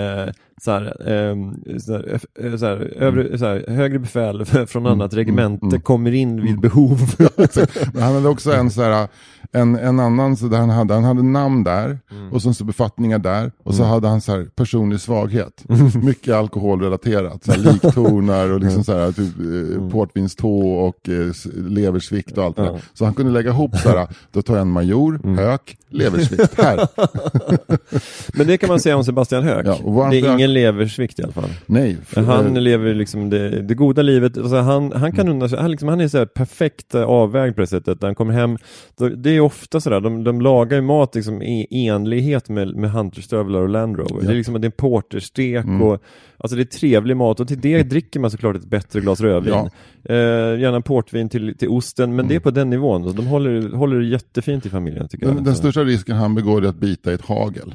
Högre befäl från annat regemente kommer in vid behov. Men han hade också en så här en annan så där han hade namn där och så befattningar där och så hade han så här personlig svaghet. Mycket alkoholrelaterat, så här liktonar och liksom så här typ portvinstå och leversvikt och allt det där. Så han kunde lägga ihop så här, då tar jag en major, Höök, leversvikt här. Men det kan man säga om Sebastian Höök. Ja, det är ingen leversvikt i alla fall. Nej. Han lever liksom det goda livet. Alltså han kan han är så här perfekt avvägd på det sättet. När han kommer hem, det är ofta sådär, de lagar ju mat liksom i enlighet med hunterstövlar och Land Rover. Det är liksom, det är en porterstek och alltså det är trevlig mat, och till det dricker man såklart ett bättre glas rödvin. Gärna portvin till osten, men det är på den nivån. Så de håller det jättefint i familjen, tycker jag. Den största risken han begår är att bita i ett hagel.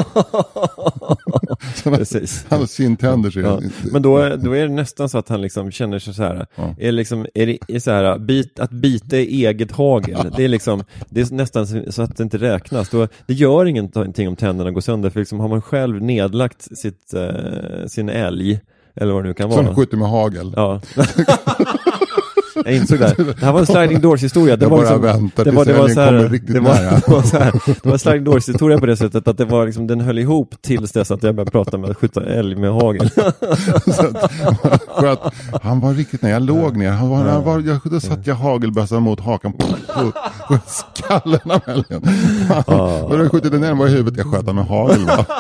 Precis. Han har syntänder sig. Ja. Men då är det nästan så att han liksom känner sig så här. Är det så här, att bita i eget hagel. Det är nästan så att det inte räknas. Det gör ingenting om tänderna går sönder, för liksom har man själv nedlagt sin älg, eller vad det nu kan vara. Som skjuter med hagel. Ja. Jag insåg det. Det här var en sliding doors historia. Det var en sliding doors historia på det sättet att det var liksom, den höll ihop tills dess att jag började prata med att skjuta älg med hagel. För att han var riktigt, när jag låg ner, då satt jag hagelbössan mot hakan på skallen av älgen. Då jag skjutit den ner var i huvudet, jag sköt med hagel.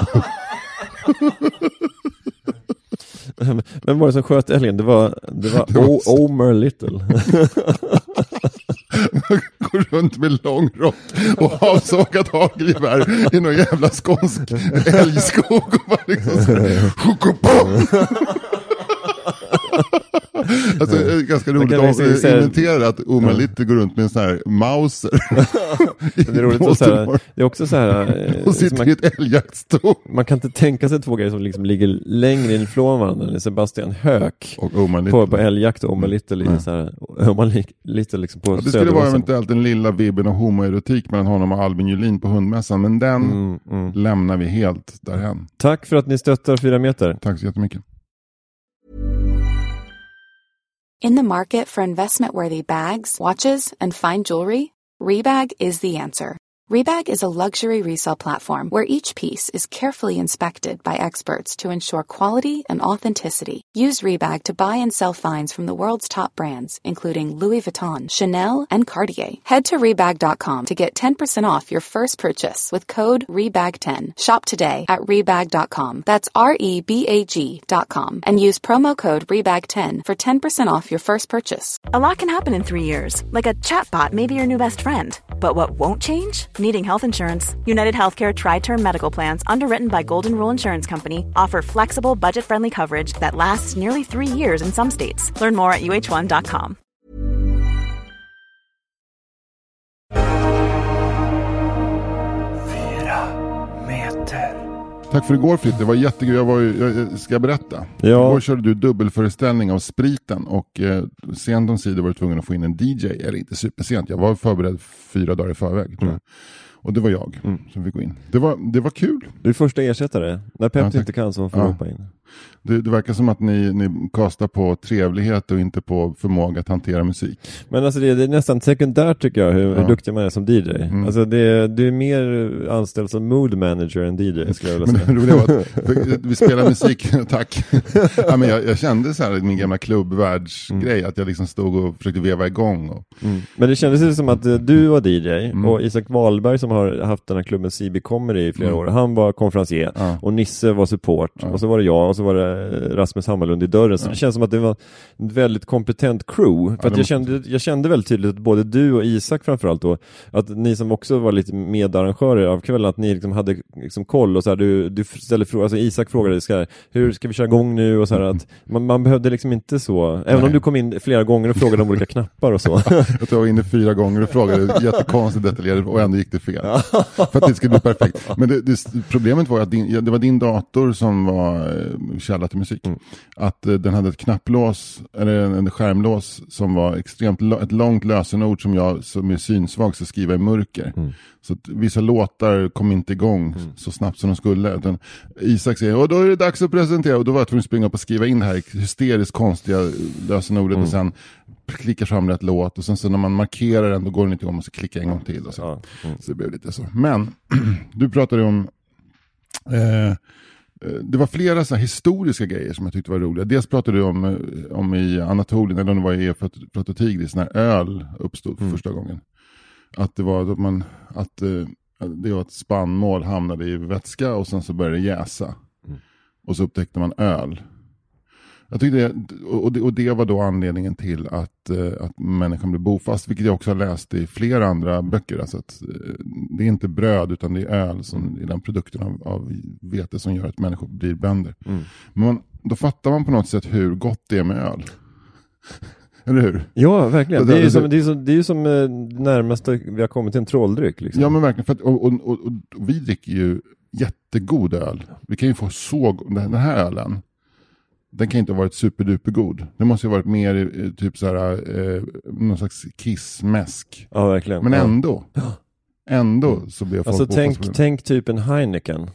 Men var det som sköt älgen? Det var Omer Little. Går runt med lång rock och avsågat hagelgevär i någon jävla skånsk älgskog och bara liksom alltså, det är ganska roligt att inventera att Omer Little går runt med en sån här mauser. Det är roligt att så här, det är också så här och sitter i ett älgjaktståg. Man kan inte tänka sig 2 grejer som liksom ligger längre ifrån varandra än Sebastian Höök och Omer Little på älgjakt och Omer Little så här, Omer Little liksom på det skulle vara eventuellt en lilla vibben av homoerotik mellan honom och Albin Julin på hundmässan, men den lämnar vi helt därhen. Tack för att ni stöttar 4 meter. Tack så jättemycket. In the market for investment-worthy bags, watches, and fine jewelry, Rebag is the answer. Rebag is a luxury resale platform where each piece is carefully inspected by experts to ensure quality and authenticity. Use Rebag to buy and sell finds from the world's top brands, including Louis Vuitton, Chanel, and Cartier. Head to Rebag.com to get 10% off your first purchase with code REBAG10. Shop today at Rebag.com. That's REBAG.com. And use promo code REBAG10 for 10% off your first purchase. A lot can happen in 3 years. Like a chatbot may be your new best friend. But what won't change? Needing health insurance. United Healthcare Tri-Term Medical Plans, underwritten by Golden Rule Insurance Company, offer flexible, budget-friendly coverage that lasts nearly 3 years in some states. Learn more at uh1.com. Tack för igår, Fritt. Det var jättekul. Jag ska berätta. Ja. Igår körde du dubbelföreställning av Spriten och sent om sidor var du tvungen att få in en DJ. Eller inte supersent. Jag var förberedd 4 dagar i förväg, tror jag. Och det var jag som fick gå in. Det var kul. Du är första ersättare. När Pep inte kan så får du hoppa in. Det verkar som att ni kastar på trevlighet och inte på förmåga att hantera musik. Men alltså det är nästan sekundärt tycker jag hur duktig man är som DJ. Alltså du är mer anställd som mood manager än DJ skulle jag vilja säga. Men det var att vi spelar musik, tack. Ja, men jag kände så här min gamla klubbvärldsgrej att jag liksom stod och försökte veva igång. Men det kändes ju som att du var DJ och Isak Wahlberg som har haft den här klubben CB Comedy i flera år. Han var konferencier och Nisse var support och så var det jag och så var det Rasmus Hammarlund i dörren. Så det känns som att det var ett väldigt kompetent crew. För att jag kände väldigt tydligt att både du och Isak framförallt då, att ni som också var lite medarrangörer av kvällen, att ni liksom hade liksom koll och så här, du ställde frågor, alltså Isak frågade så här, hur ska vi köra igång nu och så här, att man behövde liksom inte så, även om du kom in flera gånger och frågade om olika knappar och så. Jag var inne 4 gånger och frågade jättekonstigt detaljerat och ändå gick det fel. För att det skulle bli perfekt. Men problemet var att det var din dator som var källa till musik. Att den hade ett knapplås eller en skärmlås som var extremt ett långt lösenord som jag som är synsvag så skriva i mörker. Så att vissa låtar kom inte igång så snabbt som de skulle. Utan Isak säger, och då är det dags att presentera. Och då var jag tvungen att springa upp och skriva in det här hysteriskt konstiga lösenordet och sen klicka fram rätt låt. Och sen så när man markerar den då går den inte igång och så klicka en gång till. Och så. Så det blev lite så. Men du pratade om det var flera så här historiska grejer som jag tyckte var roliga. Dels pratade du om i Anatolien, eller om det var i Efrat och Tigris, när öl uppstod för första gången. Att det var att det var ett spannmål hamnade i vätska och sen så började det jäsa. Och så upptäckte man öl. Jag tyckte det var då anledningen till att människan blev bofast, vilket jag också har läst i flera andra böcker. Alltså att det är inte bröd utan det är öl som är den produkten av vete som gör att människor blir bönder. Men då fattar man på något sätt hur gott det är med öl. Eller hur? Ja, verkligen. Det är ju som närmaste vi har kommit till en trolldryck. Liksom. Ja, men verkligen. För att, och vi dricker ju jättegod öl. Vi kan ju få den här ölen. Den kan inte ha varit superdupergod. Det måste ju ha varit mer typ så här någon slags kissmäsk. Ja, verkligen. Men ändå så blir folk alltså tänk typ en Heineken.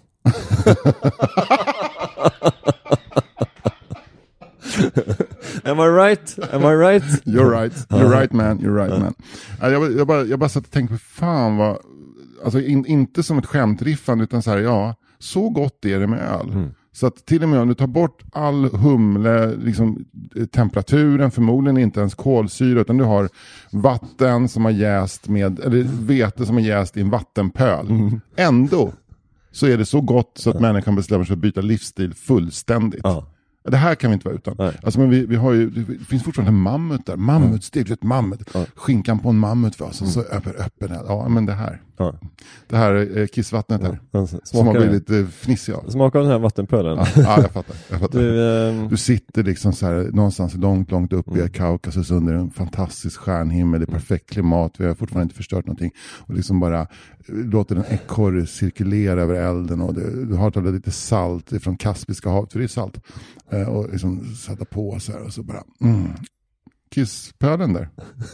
Am I right? You're right man. Jag bara satt och tänkte, fan vad, alltså inte som ett skämtriffande utan så här, så gott är det med öl. Så att till och med om du tar bort all humle, liksom temperaturen, förmodligen inte ens kolsyra, utan du har vatten som har jäst eller vete som har jäst i en vattenpöl. Ändå så är det så gott så att människan bestämmer sig för att byta livsstil fullständigt. Det här kan vi inte vara utan. Alltså, men vi har ju, det finns fortfarande mammut där. Stegligt mammut. Skinkan på en mammut för oss. Och så öppen. Ja, men det här. Det här är kissvattnet där. Som har blivit lite fnissig av. Smakar den här vattenpölen? Ja, jag fattar. Du sitter liksom så här någonstans långt upp i Kaukasus under en fantastisk stjärnhimmel. Det är perfekt klimat. Vi har fortfarande inte förstört någonting. Och liksom bara låter en ekorre cirkulera över elden. Och du har tagit lite salt från Kaspiska havet. För det är salt. Och liksom sätta på så här och så bara kisspölen där.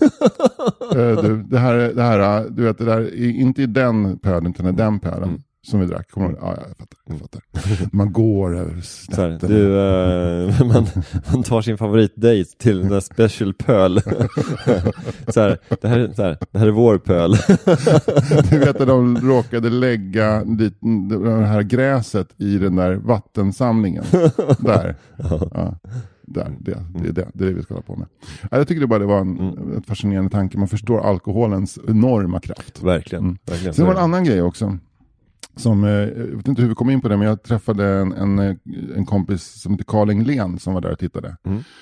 Det här, du vet, det där är inte i den pölen utan i den pölen som vi drack. Kommer jag fattar. Man går över stätten. Man tar sin favoritdate till den där special pöl. Det här är vår pöl. Du vet att de råkade lägga det här gräset i den där vattensamlingen. Där. Det är det vi ska hålla på med. Jag tycker det var en fascinerande tanke. Man förstår alkoholens enorma kraft. Verkligen. Sen var en annan grej också. Som, jag vet inte hur vi kom in på det, men jag träffade en kompis som heter Carl Englén som var där och tittade.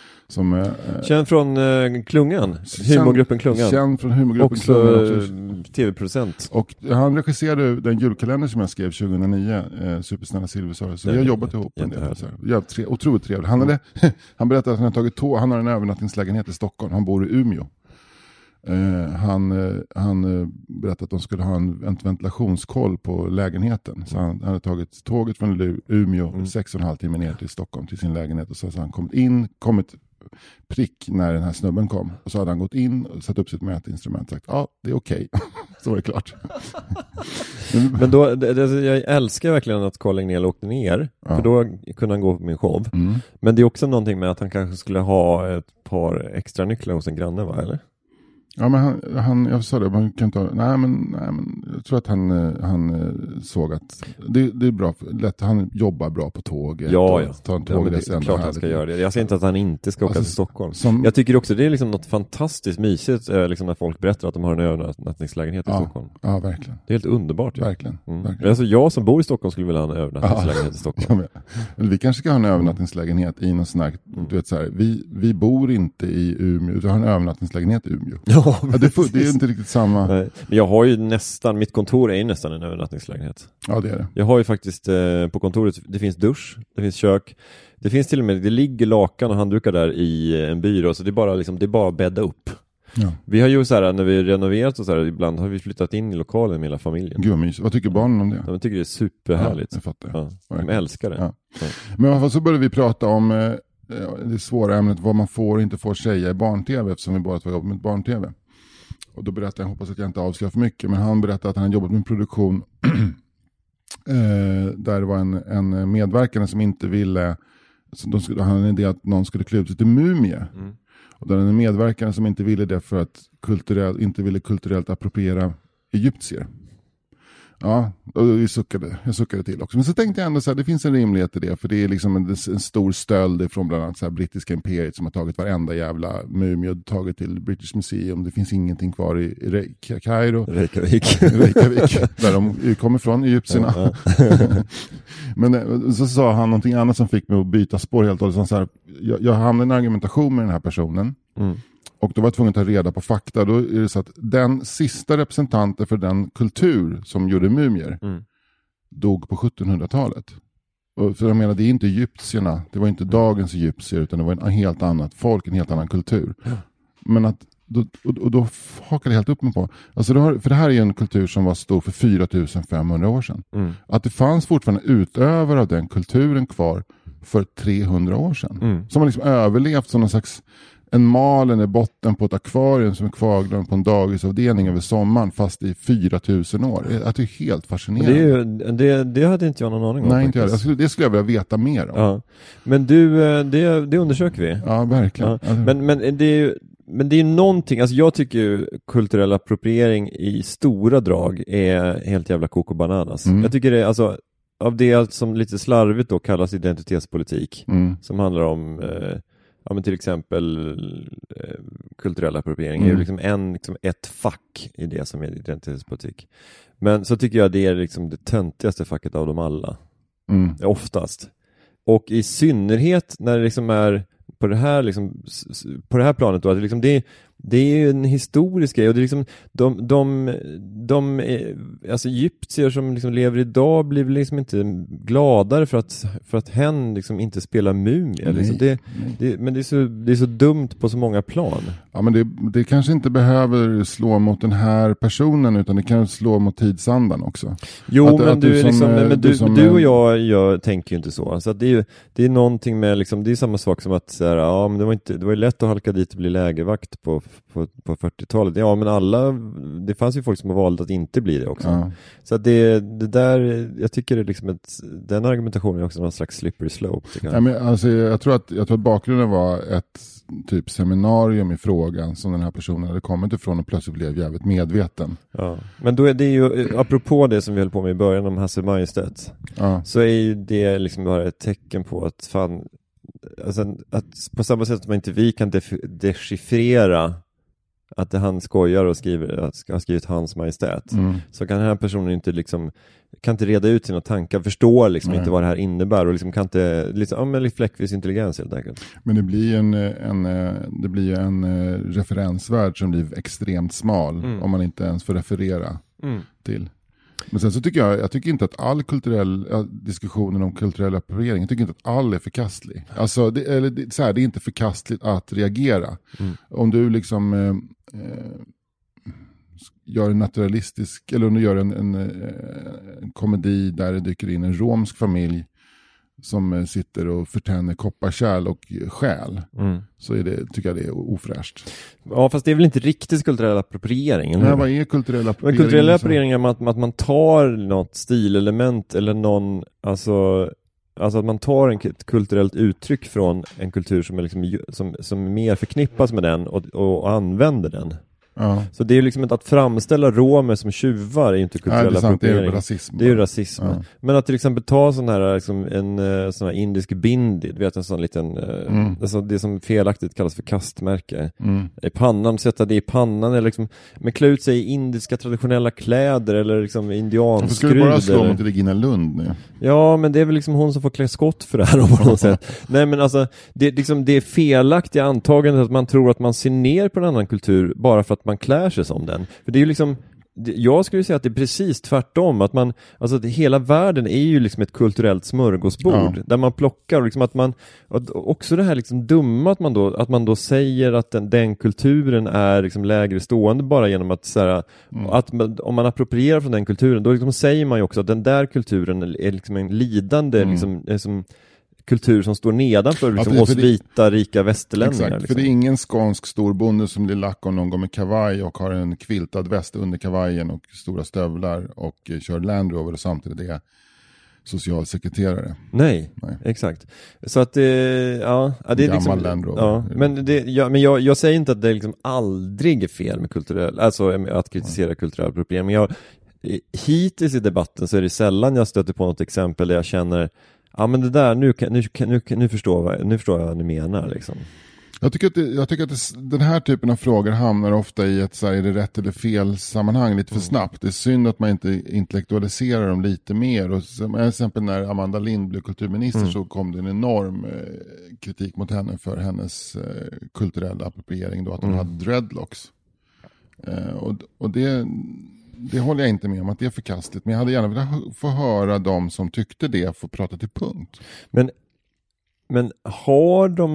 Känd från Klungan, humorgruppen Klungan. Känd från humorgruppen också, Klungan. Också tv-producent. Och han regisserade den julkalender som jag skrev 2009, Supersnälla Silversar. Så vi har jobbat ihop en del. Otroligt trevligt. Han berättade att han har tagit han har en övernattningslägenhet i Stockholm. Han bor i Umeå. Han berättade att de skulle ha en ventilationskoll på lägenheten. Så han hade tagit tåget från Umeå 6,5 timmar ner till Stockholm till sin lägenhet. Och så hade han kommit prick när den här snubben kom. Och så hade han gått in och satt upp sitt mätinstrument och sagt, det är okej. Så var det klart. Men då, jag älskar verkligen att Carl Legnell åkte ner. För då kunde han gå på min show. Men det är också någonting med att han kanske skulle ha ett par extra nycklar hos en granne, va? Eller? Ja, men han jag sa det, man kan ta, nej men jag tror att han såg att det är bra, lätt, han jobbar bra på tåget. Ta en tåg, det är klart han ska göra det. Jag säger inte att han inte ska åka till Stockholm. Som, jag tycker också det är liksom något fantastiskt mysigt liksom när folk berättar att de har en övernattningslägenhet i Stockholm. Ja, verkligen. Det är helt underbart. Verkligen. Alltså jag som bor i Stockholm skulle vilja ha en övernattningslägenhet i Stockholm. Vi kanske ska ha en övernattningslägenhet i någon sån här, du vet så här, vi bor inte i Umeå, utan har en övernattningslägenhet i Umeå. Ja, det är inte riktigt samma. Nej. Men jag har ju nästan, mitt kontor är ju nästan en övernattningslägenhet. Ja, det är det. Jag har ju faktiskt på kontoret, det finns dusch, det finns kök, det finns till och med, det ligger lakan och handdukar där i en byrå, så det är bara liksom, det är bara att bädda upp. Ja. Vi har ju så här, när vi renoverat och så här, ibland har vi flyttat in i lokalen med hela familjen. Gud vad mysigt. Vad tycker barnen om det? De tycker det är superhärligt. Ja, jag fattar. Ja, de älskar det. Ja. Men i alla fall så började vi prata om det svåra ämnet vad man får och inte får säga i barn-tv, eftersom vi bara två jobbar med barn-tv. Och då berättade jag, hoppas att jag inte avslöjar för mycket, men han berättade att han jobbat med en produktion där det var en medverkare som inte ville, han hade en idé att någon skulle klä ut sig till mumie. Och där en medverkare som inte ville det för att inte ville kulturellt appropriera egyptier. Ja, och jag suckade till också. Men så tänkte jag ändå så här, det finns en rimlighet i det. För det är liksom en stor stöld från bland annat så här brittiska imperiet som har tagit varenda jävla mumie och tagit till British Museum. Det finns ingenting kvar i Reykjavik. Där de kommer från, egyptierna. Men så sa han någonting annat som fick mig att byta spår helt och hållet. Så här, jag hamnade i en argumentation med den här personen. Och då var jag tvungen att ta reda på fakta. Då är det så att den sista representanten för den kultur som gjorde mumier dog på 1700-talet. Och för jag menar, det är inte egyptierna. Det var inte dagens egyptier, utan det var en helt annat folk, en helt annan kultur. Men att då hakade jag helt upp mig på. Alltså för det här är ju en kultur som var stor för 4500 år sedan. Att det fanns fortfarande utövare av den kulturen kvar för 300 år sedan. Som har liksom överlevt som någon slags en malen i botten på ett akvarium som är kvarglömd på en dagisavdelning över sommaren fast i 4000 år. Det är helt fascinerande. Det hade inte jag någon aning om. Nej, inte jag. Det skulle jag vilja veta mer om. Ja. Men du, det undersöker vi. Ja, verkligen. Ja. Men det är någonting, alltså jag tycker ju kulturell appropriering i stora drag är helt jävla koko bananas. Jag tycker det är, alltså av det som lite slarvigt då kallas identitetspolitik, som handlar om ja, men till exempel kulturell appropriering är ju liksom ett fack i det som är identitetspolitik. Men så tycker jag det är liksom det töntigaste facket av dem alla. Oftast. Och i synnerhet när det liksom är på det här planet då, att liksom det är ju en historisk grej, och det är liksom de alltså egyptier som liksom lever idag blir liksom inte gladare för att hen liksom inte spelar mumie. Liksom men det är så dumt på så många plan. Ja, men det kanske inte behöver slå mot den här personen, utan det kan slå mot tidsandan också. Jo, men du och jag tänker ju inte så. Så att det är någonting med liksom, det är samma sak som att så här, ja, men det var lätt att halka dit och bli lägervakt på 40-talet. Ja, men det fanns ju folk som har valt att inte bli det också. Ja. Så att det där, jag tycker det är liksom den argumentationen är också någon slags slippery slope. Ja, men alltså, jag tror att bakgrunden var ett typ seminarium i frågan som den här personen hade kommit ifrån och plötsligt blev jävligt medveten. Ja. Men då är det ju, apropå det som vi höll på med i början om Hasse Majestät, så är ju det liksom bara ett tecken på att fan, alltså, att på samma sätt som inte vi kan dechiffrera att han skojar och har skrivit Hans Majestät, så kan den här personen inte liksom, kan inte reda ut sina tankar, förstår liksom inte vad det här innebär, och liksom kan inte liksom, men lite fläckvis intelligens helt enkelt. Men det blir en referensvärld som blir extremt smal om man inte ens får referera till. Men sen så tycker jag tycker inte att all diskussionen om kulturell appropriering, jag tycker inte att all är förkastlig. Alltså det är inte förkastligt att reagera. Om du liksom gör en naturalistisk, eller om du gör en komedi där det dyker in en romsk familj som sitter och förtänner kopparkärl och själ, så tycker jag det är ofräscht. Ja, fast det är väl inte riktigt kulturell appropriering, eller? Nej, vad är kulturell appropriering? Kulturell appropriering är att man tar något stilelement eller någon, alltså att man tar ett kulturellt uttryck från en kultur som är liksom, som mer förknippas med den och använder den. Ja. Så det är ju liksom inte att framställa romer som tjuvar är ju inte kulturell appropriering. Det är rasism. Det är ju rasism. Ja. Men att till exempel ta sån här liksom en sån här indisk bindi, du vet, en sån liten alltså det som felaktigt kallas för kastmärke. I pannan, sätta det i pannan eller liksom, men klä ut sig i indiska traditionella kläder eller liksom indianskrud. Ska du bara slå mot Regina Lund nu? Ja, men det är väl liksom hon som får klä skott för det här på något sätt. Nej, men alltså det är felaktigt antagandet att man tror att man ser ner på en annan kultur bara för att man klär sig som den. För det är ju liksom, jag skulle säga att det är precis tvärtom, att man, alltså hela världen är ju liksom ett kulturellt smörgåsbord där man plockar och liksom att också det här liksom dumma att man då säger att den kulturen är liksom lägre stående bara genom att så här, att om man approprierar från den kulturen, då liksom säger man ju också att den där kulturen är liksom en lidande liksom kultur som står nedanför liksom, oss vita, rika västerlänningar. Exakt, liksom. för det är ingen skånsk storbonde som blir lack om någon går med kavaj och har en kviltad väst under kavajen och stora stövlar och kör Land Rover och samtidigt är socialsekreterare. Nej, exakt. Så att det är liksom, Land Rover. Ja, men jag säger inte att det liksom aldrig är fel med kulturell, alltså att kritisera kulturell appropriering, men hittills i debatten så är det sällan jag stöter på något exempel där jag känner men det där, nu förstår jag vad ni menar liksom. Jag tycker att den här typen av frågor hamnar ofta i ett så här, är det rätt eller fel sammanhang lite för snabbt. Det är synd att man inte intellektualiserar dem lite mer. Och till exempel när Amanda Lind blev kulturminister så kom det en enorm kritik mot henne för hennes kulturella appropriering då, att hon hade dreadlocks. Och det håller jag inte med om att det är förkastligt. Men jag hade gärna velat få höra de som tyckte det få prata till punkt. Men har de...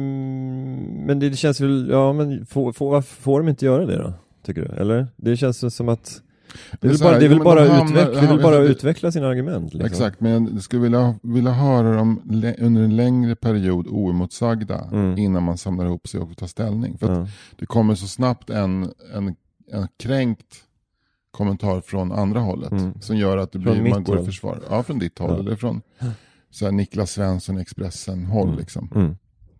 Men det känns väl... Ja, men får de inte göra det då? Tycker du? Eller? Det känns som att... Det vill bara utveckla sina argument. Liksom. Exakt, men jag skulle vilja höra dem under en längre period oemotsagda innan man samlar ihop sig och tar ställning. För att det kommer så snabbt en kränkt kommentar från andra hållet som gör att det blir, man går i försvar. Ja, från ditt håll eller från så här Niklas Svensson Expressen håll liksom.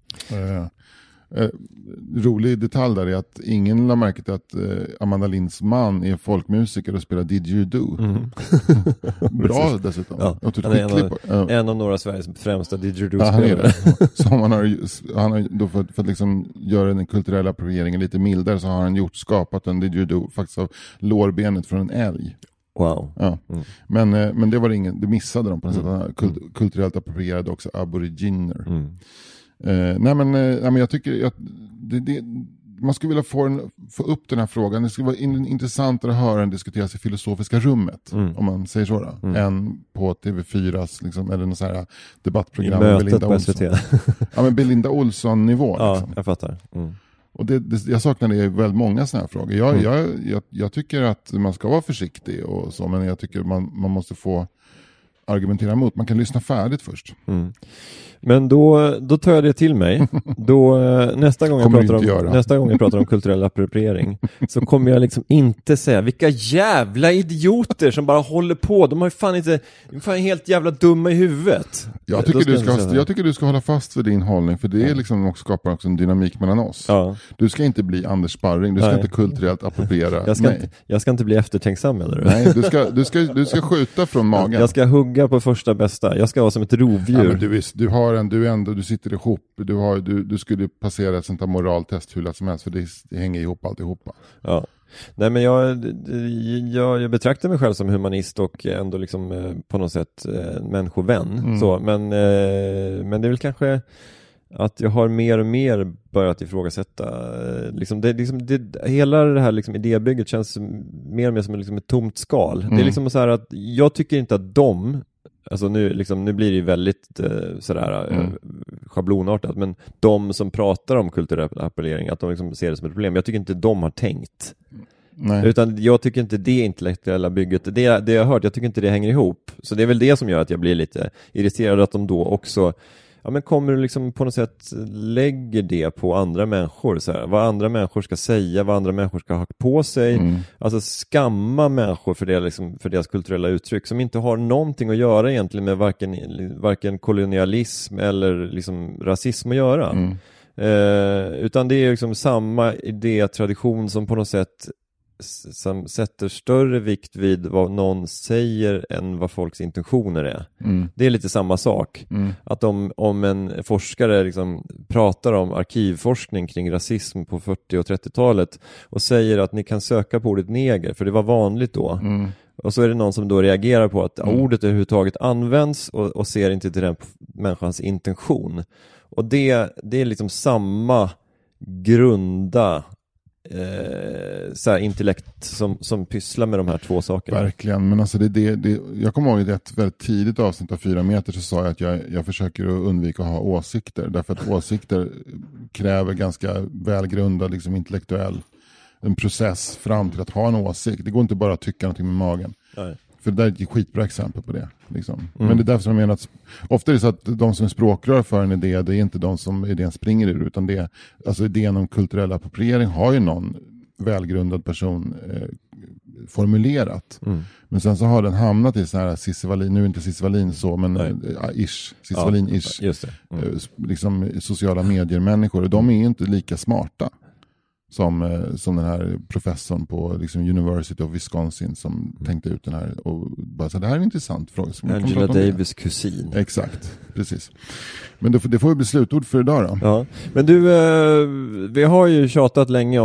Rolig detalj där är att ingen la märke till att Amanda Linds man är folkmusiker och spelar didgeridoo. Bra dessutom. Ja, han är en av några Sveriges främsta didgeridoo-spelare. Så han har då för att liksom göra den kulturella approprieringen lite mildare så har han skapat en didgeridoo faktiskt av lårbenet från en älg. Wow. Ja. Men det var det missade de på något sätt. Han kulturellt approprierade också aboriginer. Nej men jag tycker att man skulle vilja få upp den här frågan. Det skulle vara intressantare att höra den diskuteras i filosofiska rummet, om man säger så då, än på TV4 liksom, eller någon så här debattprogram med Belinda Olsson. Ja, men Belinda Olsson-nivå. Liksom. Ja, jag fattar. Och jag saknar det i väldigt många sådana här frågor. Jag tycker att man ska vara försiktig och så, men jag tycker man måste få argumentera emot. Man kan lyssna färdigt först. Men då tar jag det till mig. Då, nästa gång jag pratar om kulturell appropriering så kommer jag liksom inte säga vilka jävla idioter som bara håller på. De är fan helt jävla dumma i huvudet. Jag tycker du ska hålla fast vid din hållning, för det är liksom skapar också en dynamik mellan oss. Ja. Du ska inte bli Anders Sparring. Du ska inte kulturellt appropriera. Jag ska inte bli eftertänksam, eller? Nej, du ska skjuta från magen. Jag ska hugga på första bästa. Jag ska vara som ett rovdjur. Ja, du sitter ihop, du skulle passera ett sånt här moraltest hur lätt som helst, för det hänger ihop alltihopa. Ja. Nej, men jag betraktar mig själv som humanist och ändå liksom på något sätt människovän. Så, men det är väl kanske att jag har mer och mer börjat ifrågasätta hela det här liksom idébygget känns mer och mer som liksom ett tomt skal. Det är liksom så här att jag tycker inte att alltså nu blir det ju väldigt schablonartat, men de som pratar om kulturell appellering, att de liksom ser det som ett problem. Jag tycker inte de har tänkt Nej. Utan jag tycker inte det intellektuella bygget, det jag har hört, jag tycker inte det hänger ihop. Så det är väl det som gör att jag blir lite irriterad, att de då också kommer liksom på något sätt lägger det på andra människor, så här, vad andra människor ska säga, vad andra människor ska ha på sig, alltså skamma människor för det, liksom, för deras kulturella uttryck som inte har någonting att göra egentligen med varken kolonialism eller liksom rasism att göra. Utan det är liksom samma idétradition som på något sätt som sätter större vikt vid vad någon säger än vad folks intentioner är. Det är lite samma sak. Att om en forskare liksom pratar om arkivforskning kring rasism på 40- och 30-talet och säger att ni kan söka på ordet neger, för det var vanligt då. Och så är det någon som då reagerar på att ordet överhuvudtaget används och ser inte till den människans intention. Och det är liksom samma grunda så här intellekt som pysslar med de här två sakerna. Verkligen, men alltså jag kommer ihåg i ett väldigt tidigt avsnitt av 4 meter så sa jag att jag försöker att undvika att ha åsikter, därför att åsikter kräver ganska välgrundad liksom intellektuell en process fram till att ha en åsikt. Det går inte bara att tycka någonting med magen. Nej. För det där är ett skitbra exempel på det. Liksom. Men det är därför som jag menar att ofta är det så att de som är språkrör för en idé, det är inte de som idén springer ur, utan det är, alltså idén om kulturell appropriering har ju någon välgrundad person formulerat. Men sen så har den hamnat i så här Cissi Wallin, nu är inte Cissi Wallin så, men Cissi Wallin-ish. Just det. Liksom sociala medier-människor, och de är ju inte lika smarta som den här professorn på liksom University of Wisconsin som tänkte ut den här och bara så det här är en intressant fråga. Angela Davis kusin. Exakt, precis. Men det får ju bli slutord för idag då. Ja, men du, vi har ju tjatat länge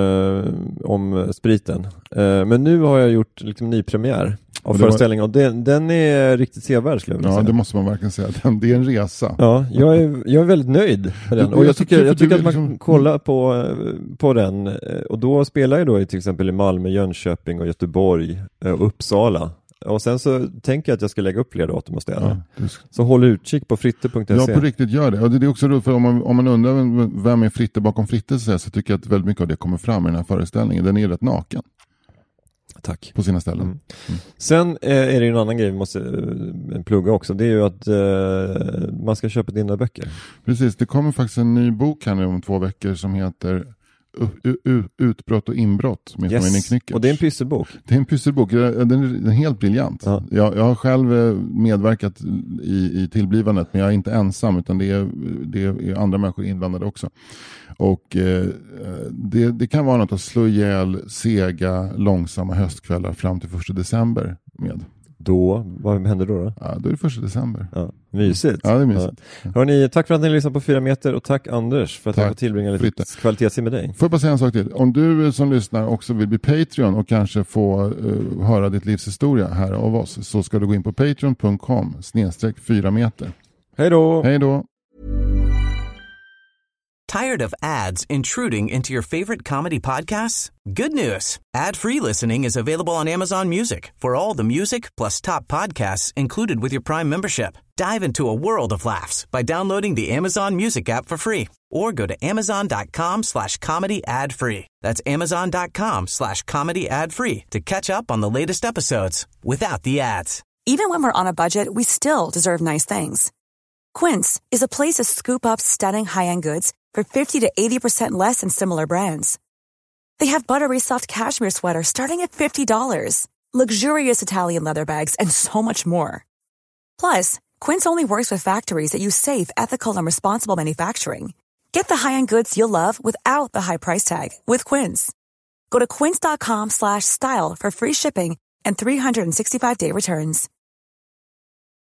om spriten. Men nu har jag gjort liksom ny premiär av föreställningen och den är riktigt sevärd, skulle jag vilja säga. Ja, det måste man verkligen säga. Det är en resa. Ja, jag är väldigt nöjd med den. Och jag tycker att man kan kolla på den. Och då spelar jag då till exempel i Malmö, Jönköping och Göteborg och Uppsala. Och sen så tänker jag att jag ska lägga upp fler datum och städer. Ja, så håll utkik på fritte.se. Ja, på riktigt gör det. Och det är också roligt, för om man undrar vem är Fritte bakom Fritte, så tycker jag att väldigt mycket av det kommer fram i den här föreställningen. Den är rätt naken. Tack. På sina ställen. Sen är det ju en annan grej vi måste plugga också. Det är ju att man ska köpa dina böcker. Precis, det kommer faktiskt en ny bok här nu om 2 veckor som heter Utbrott och inbrott med familjen Knyckers. Och det är en pysselbok. Det är en pysselbok, den är helt briljant. Ja. Jag har själv medverkat i tillblivandet, men jag är inte ensam, utan det är andra människor inblandade också. Och det kan vara något att slå ihjäl sega, långsamma höstkvällar fram till 1 december med. Vad händer då? Ja, då är det 1 december. Ja, mysigt. Ja, det är mysigt. Ja. Hörrni, tack för att ni lyssnade på 4 meter och tack Anders för att jag får tillbringa lite kvalitetstid med dig. Får jag bara säga en sak till? Om du som lyssnar också vill bli Patreon och kanske få höra ditt livs historia här av oss, så ska du gå in på patreon.com/4 meter. Hej då! Hej då! Tired of ads intruding into your favorite comedy podcasts? Good news. Ad-free listening is available on Amazon Music for all the music plus top podcasts included with your Prime membership. Dive into a world of laughs by downloading the Amazon Music app for free or go to amazon.com/comedy ad-free. That's amazon.com/comedy ad-free to catch up on the latest episodes without the ads. Even when we're on a budget, we still deserve nice things. Quince is a place to scoop up stunning high-end goods for 50 to 80% less than similar brands. They have buttery soft cashmere sweaters starting at $50, luxurious Italian leather bags, and so much more. Plus, Quince only works with factories that use safe, ethical, and responsible manufacturing. Get the high-end goods you'll love without the high price tag with Quince. Go to quince.com/style for free shipping and 365-day returns.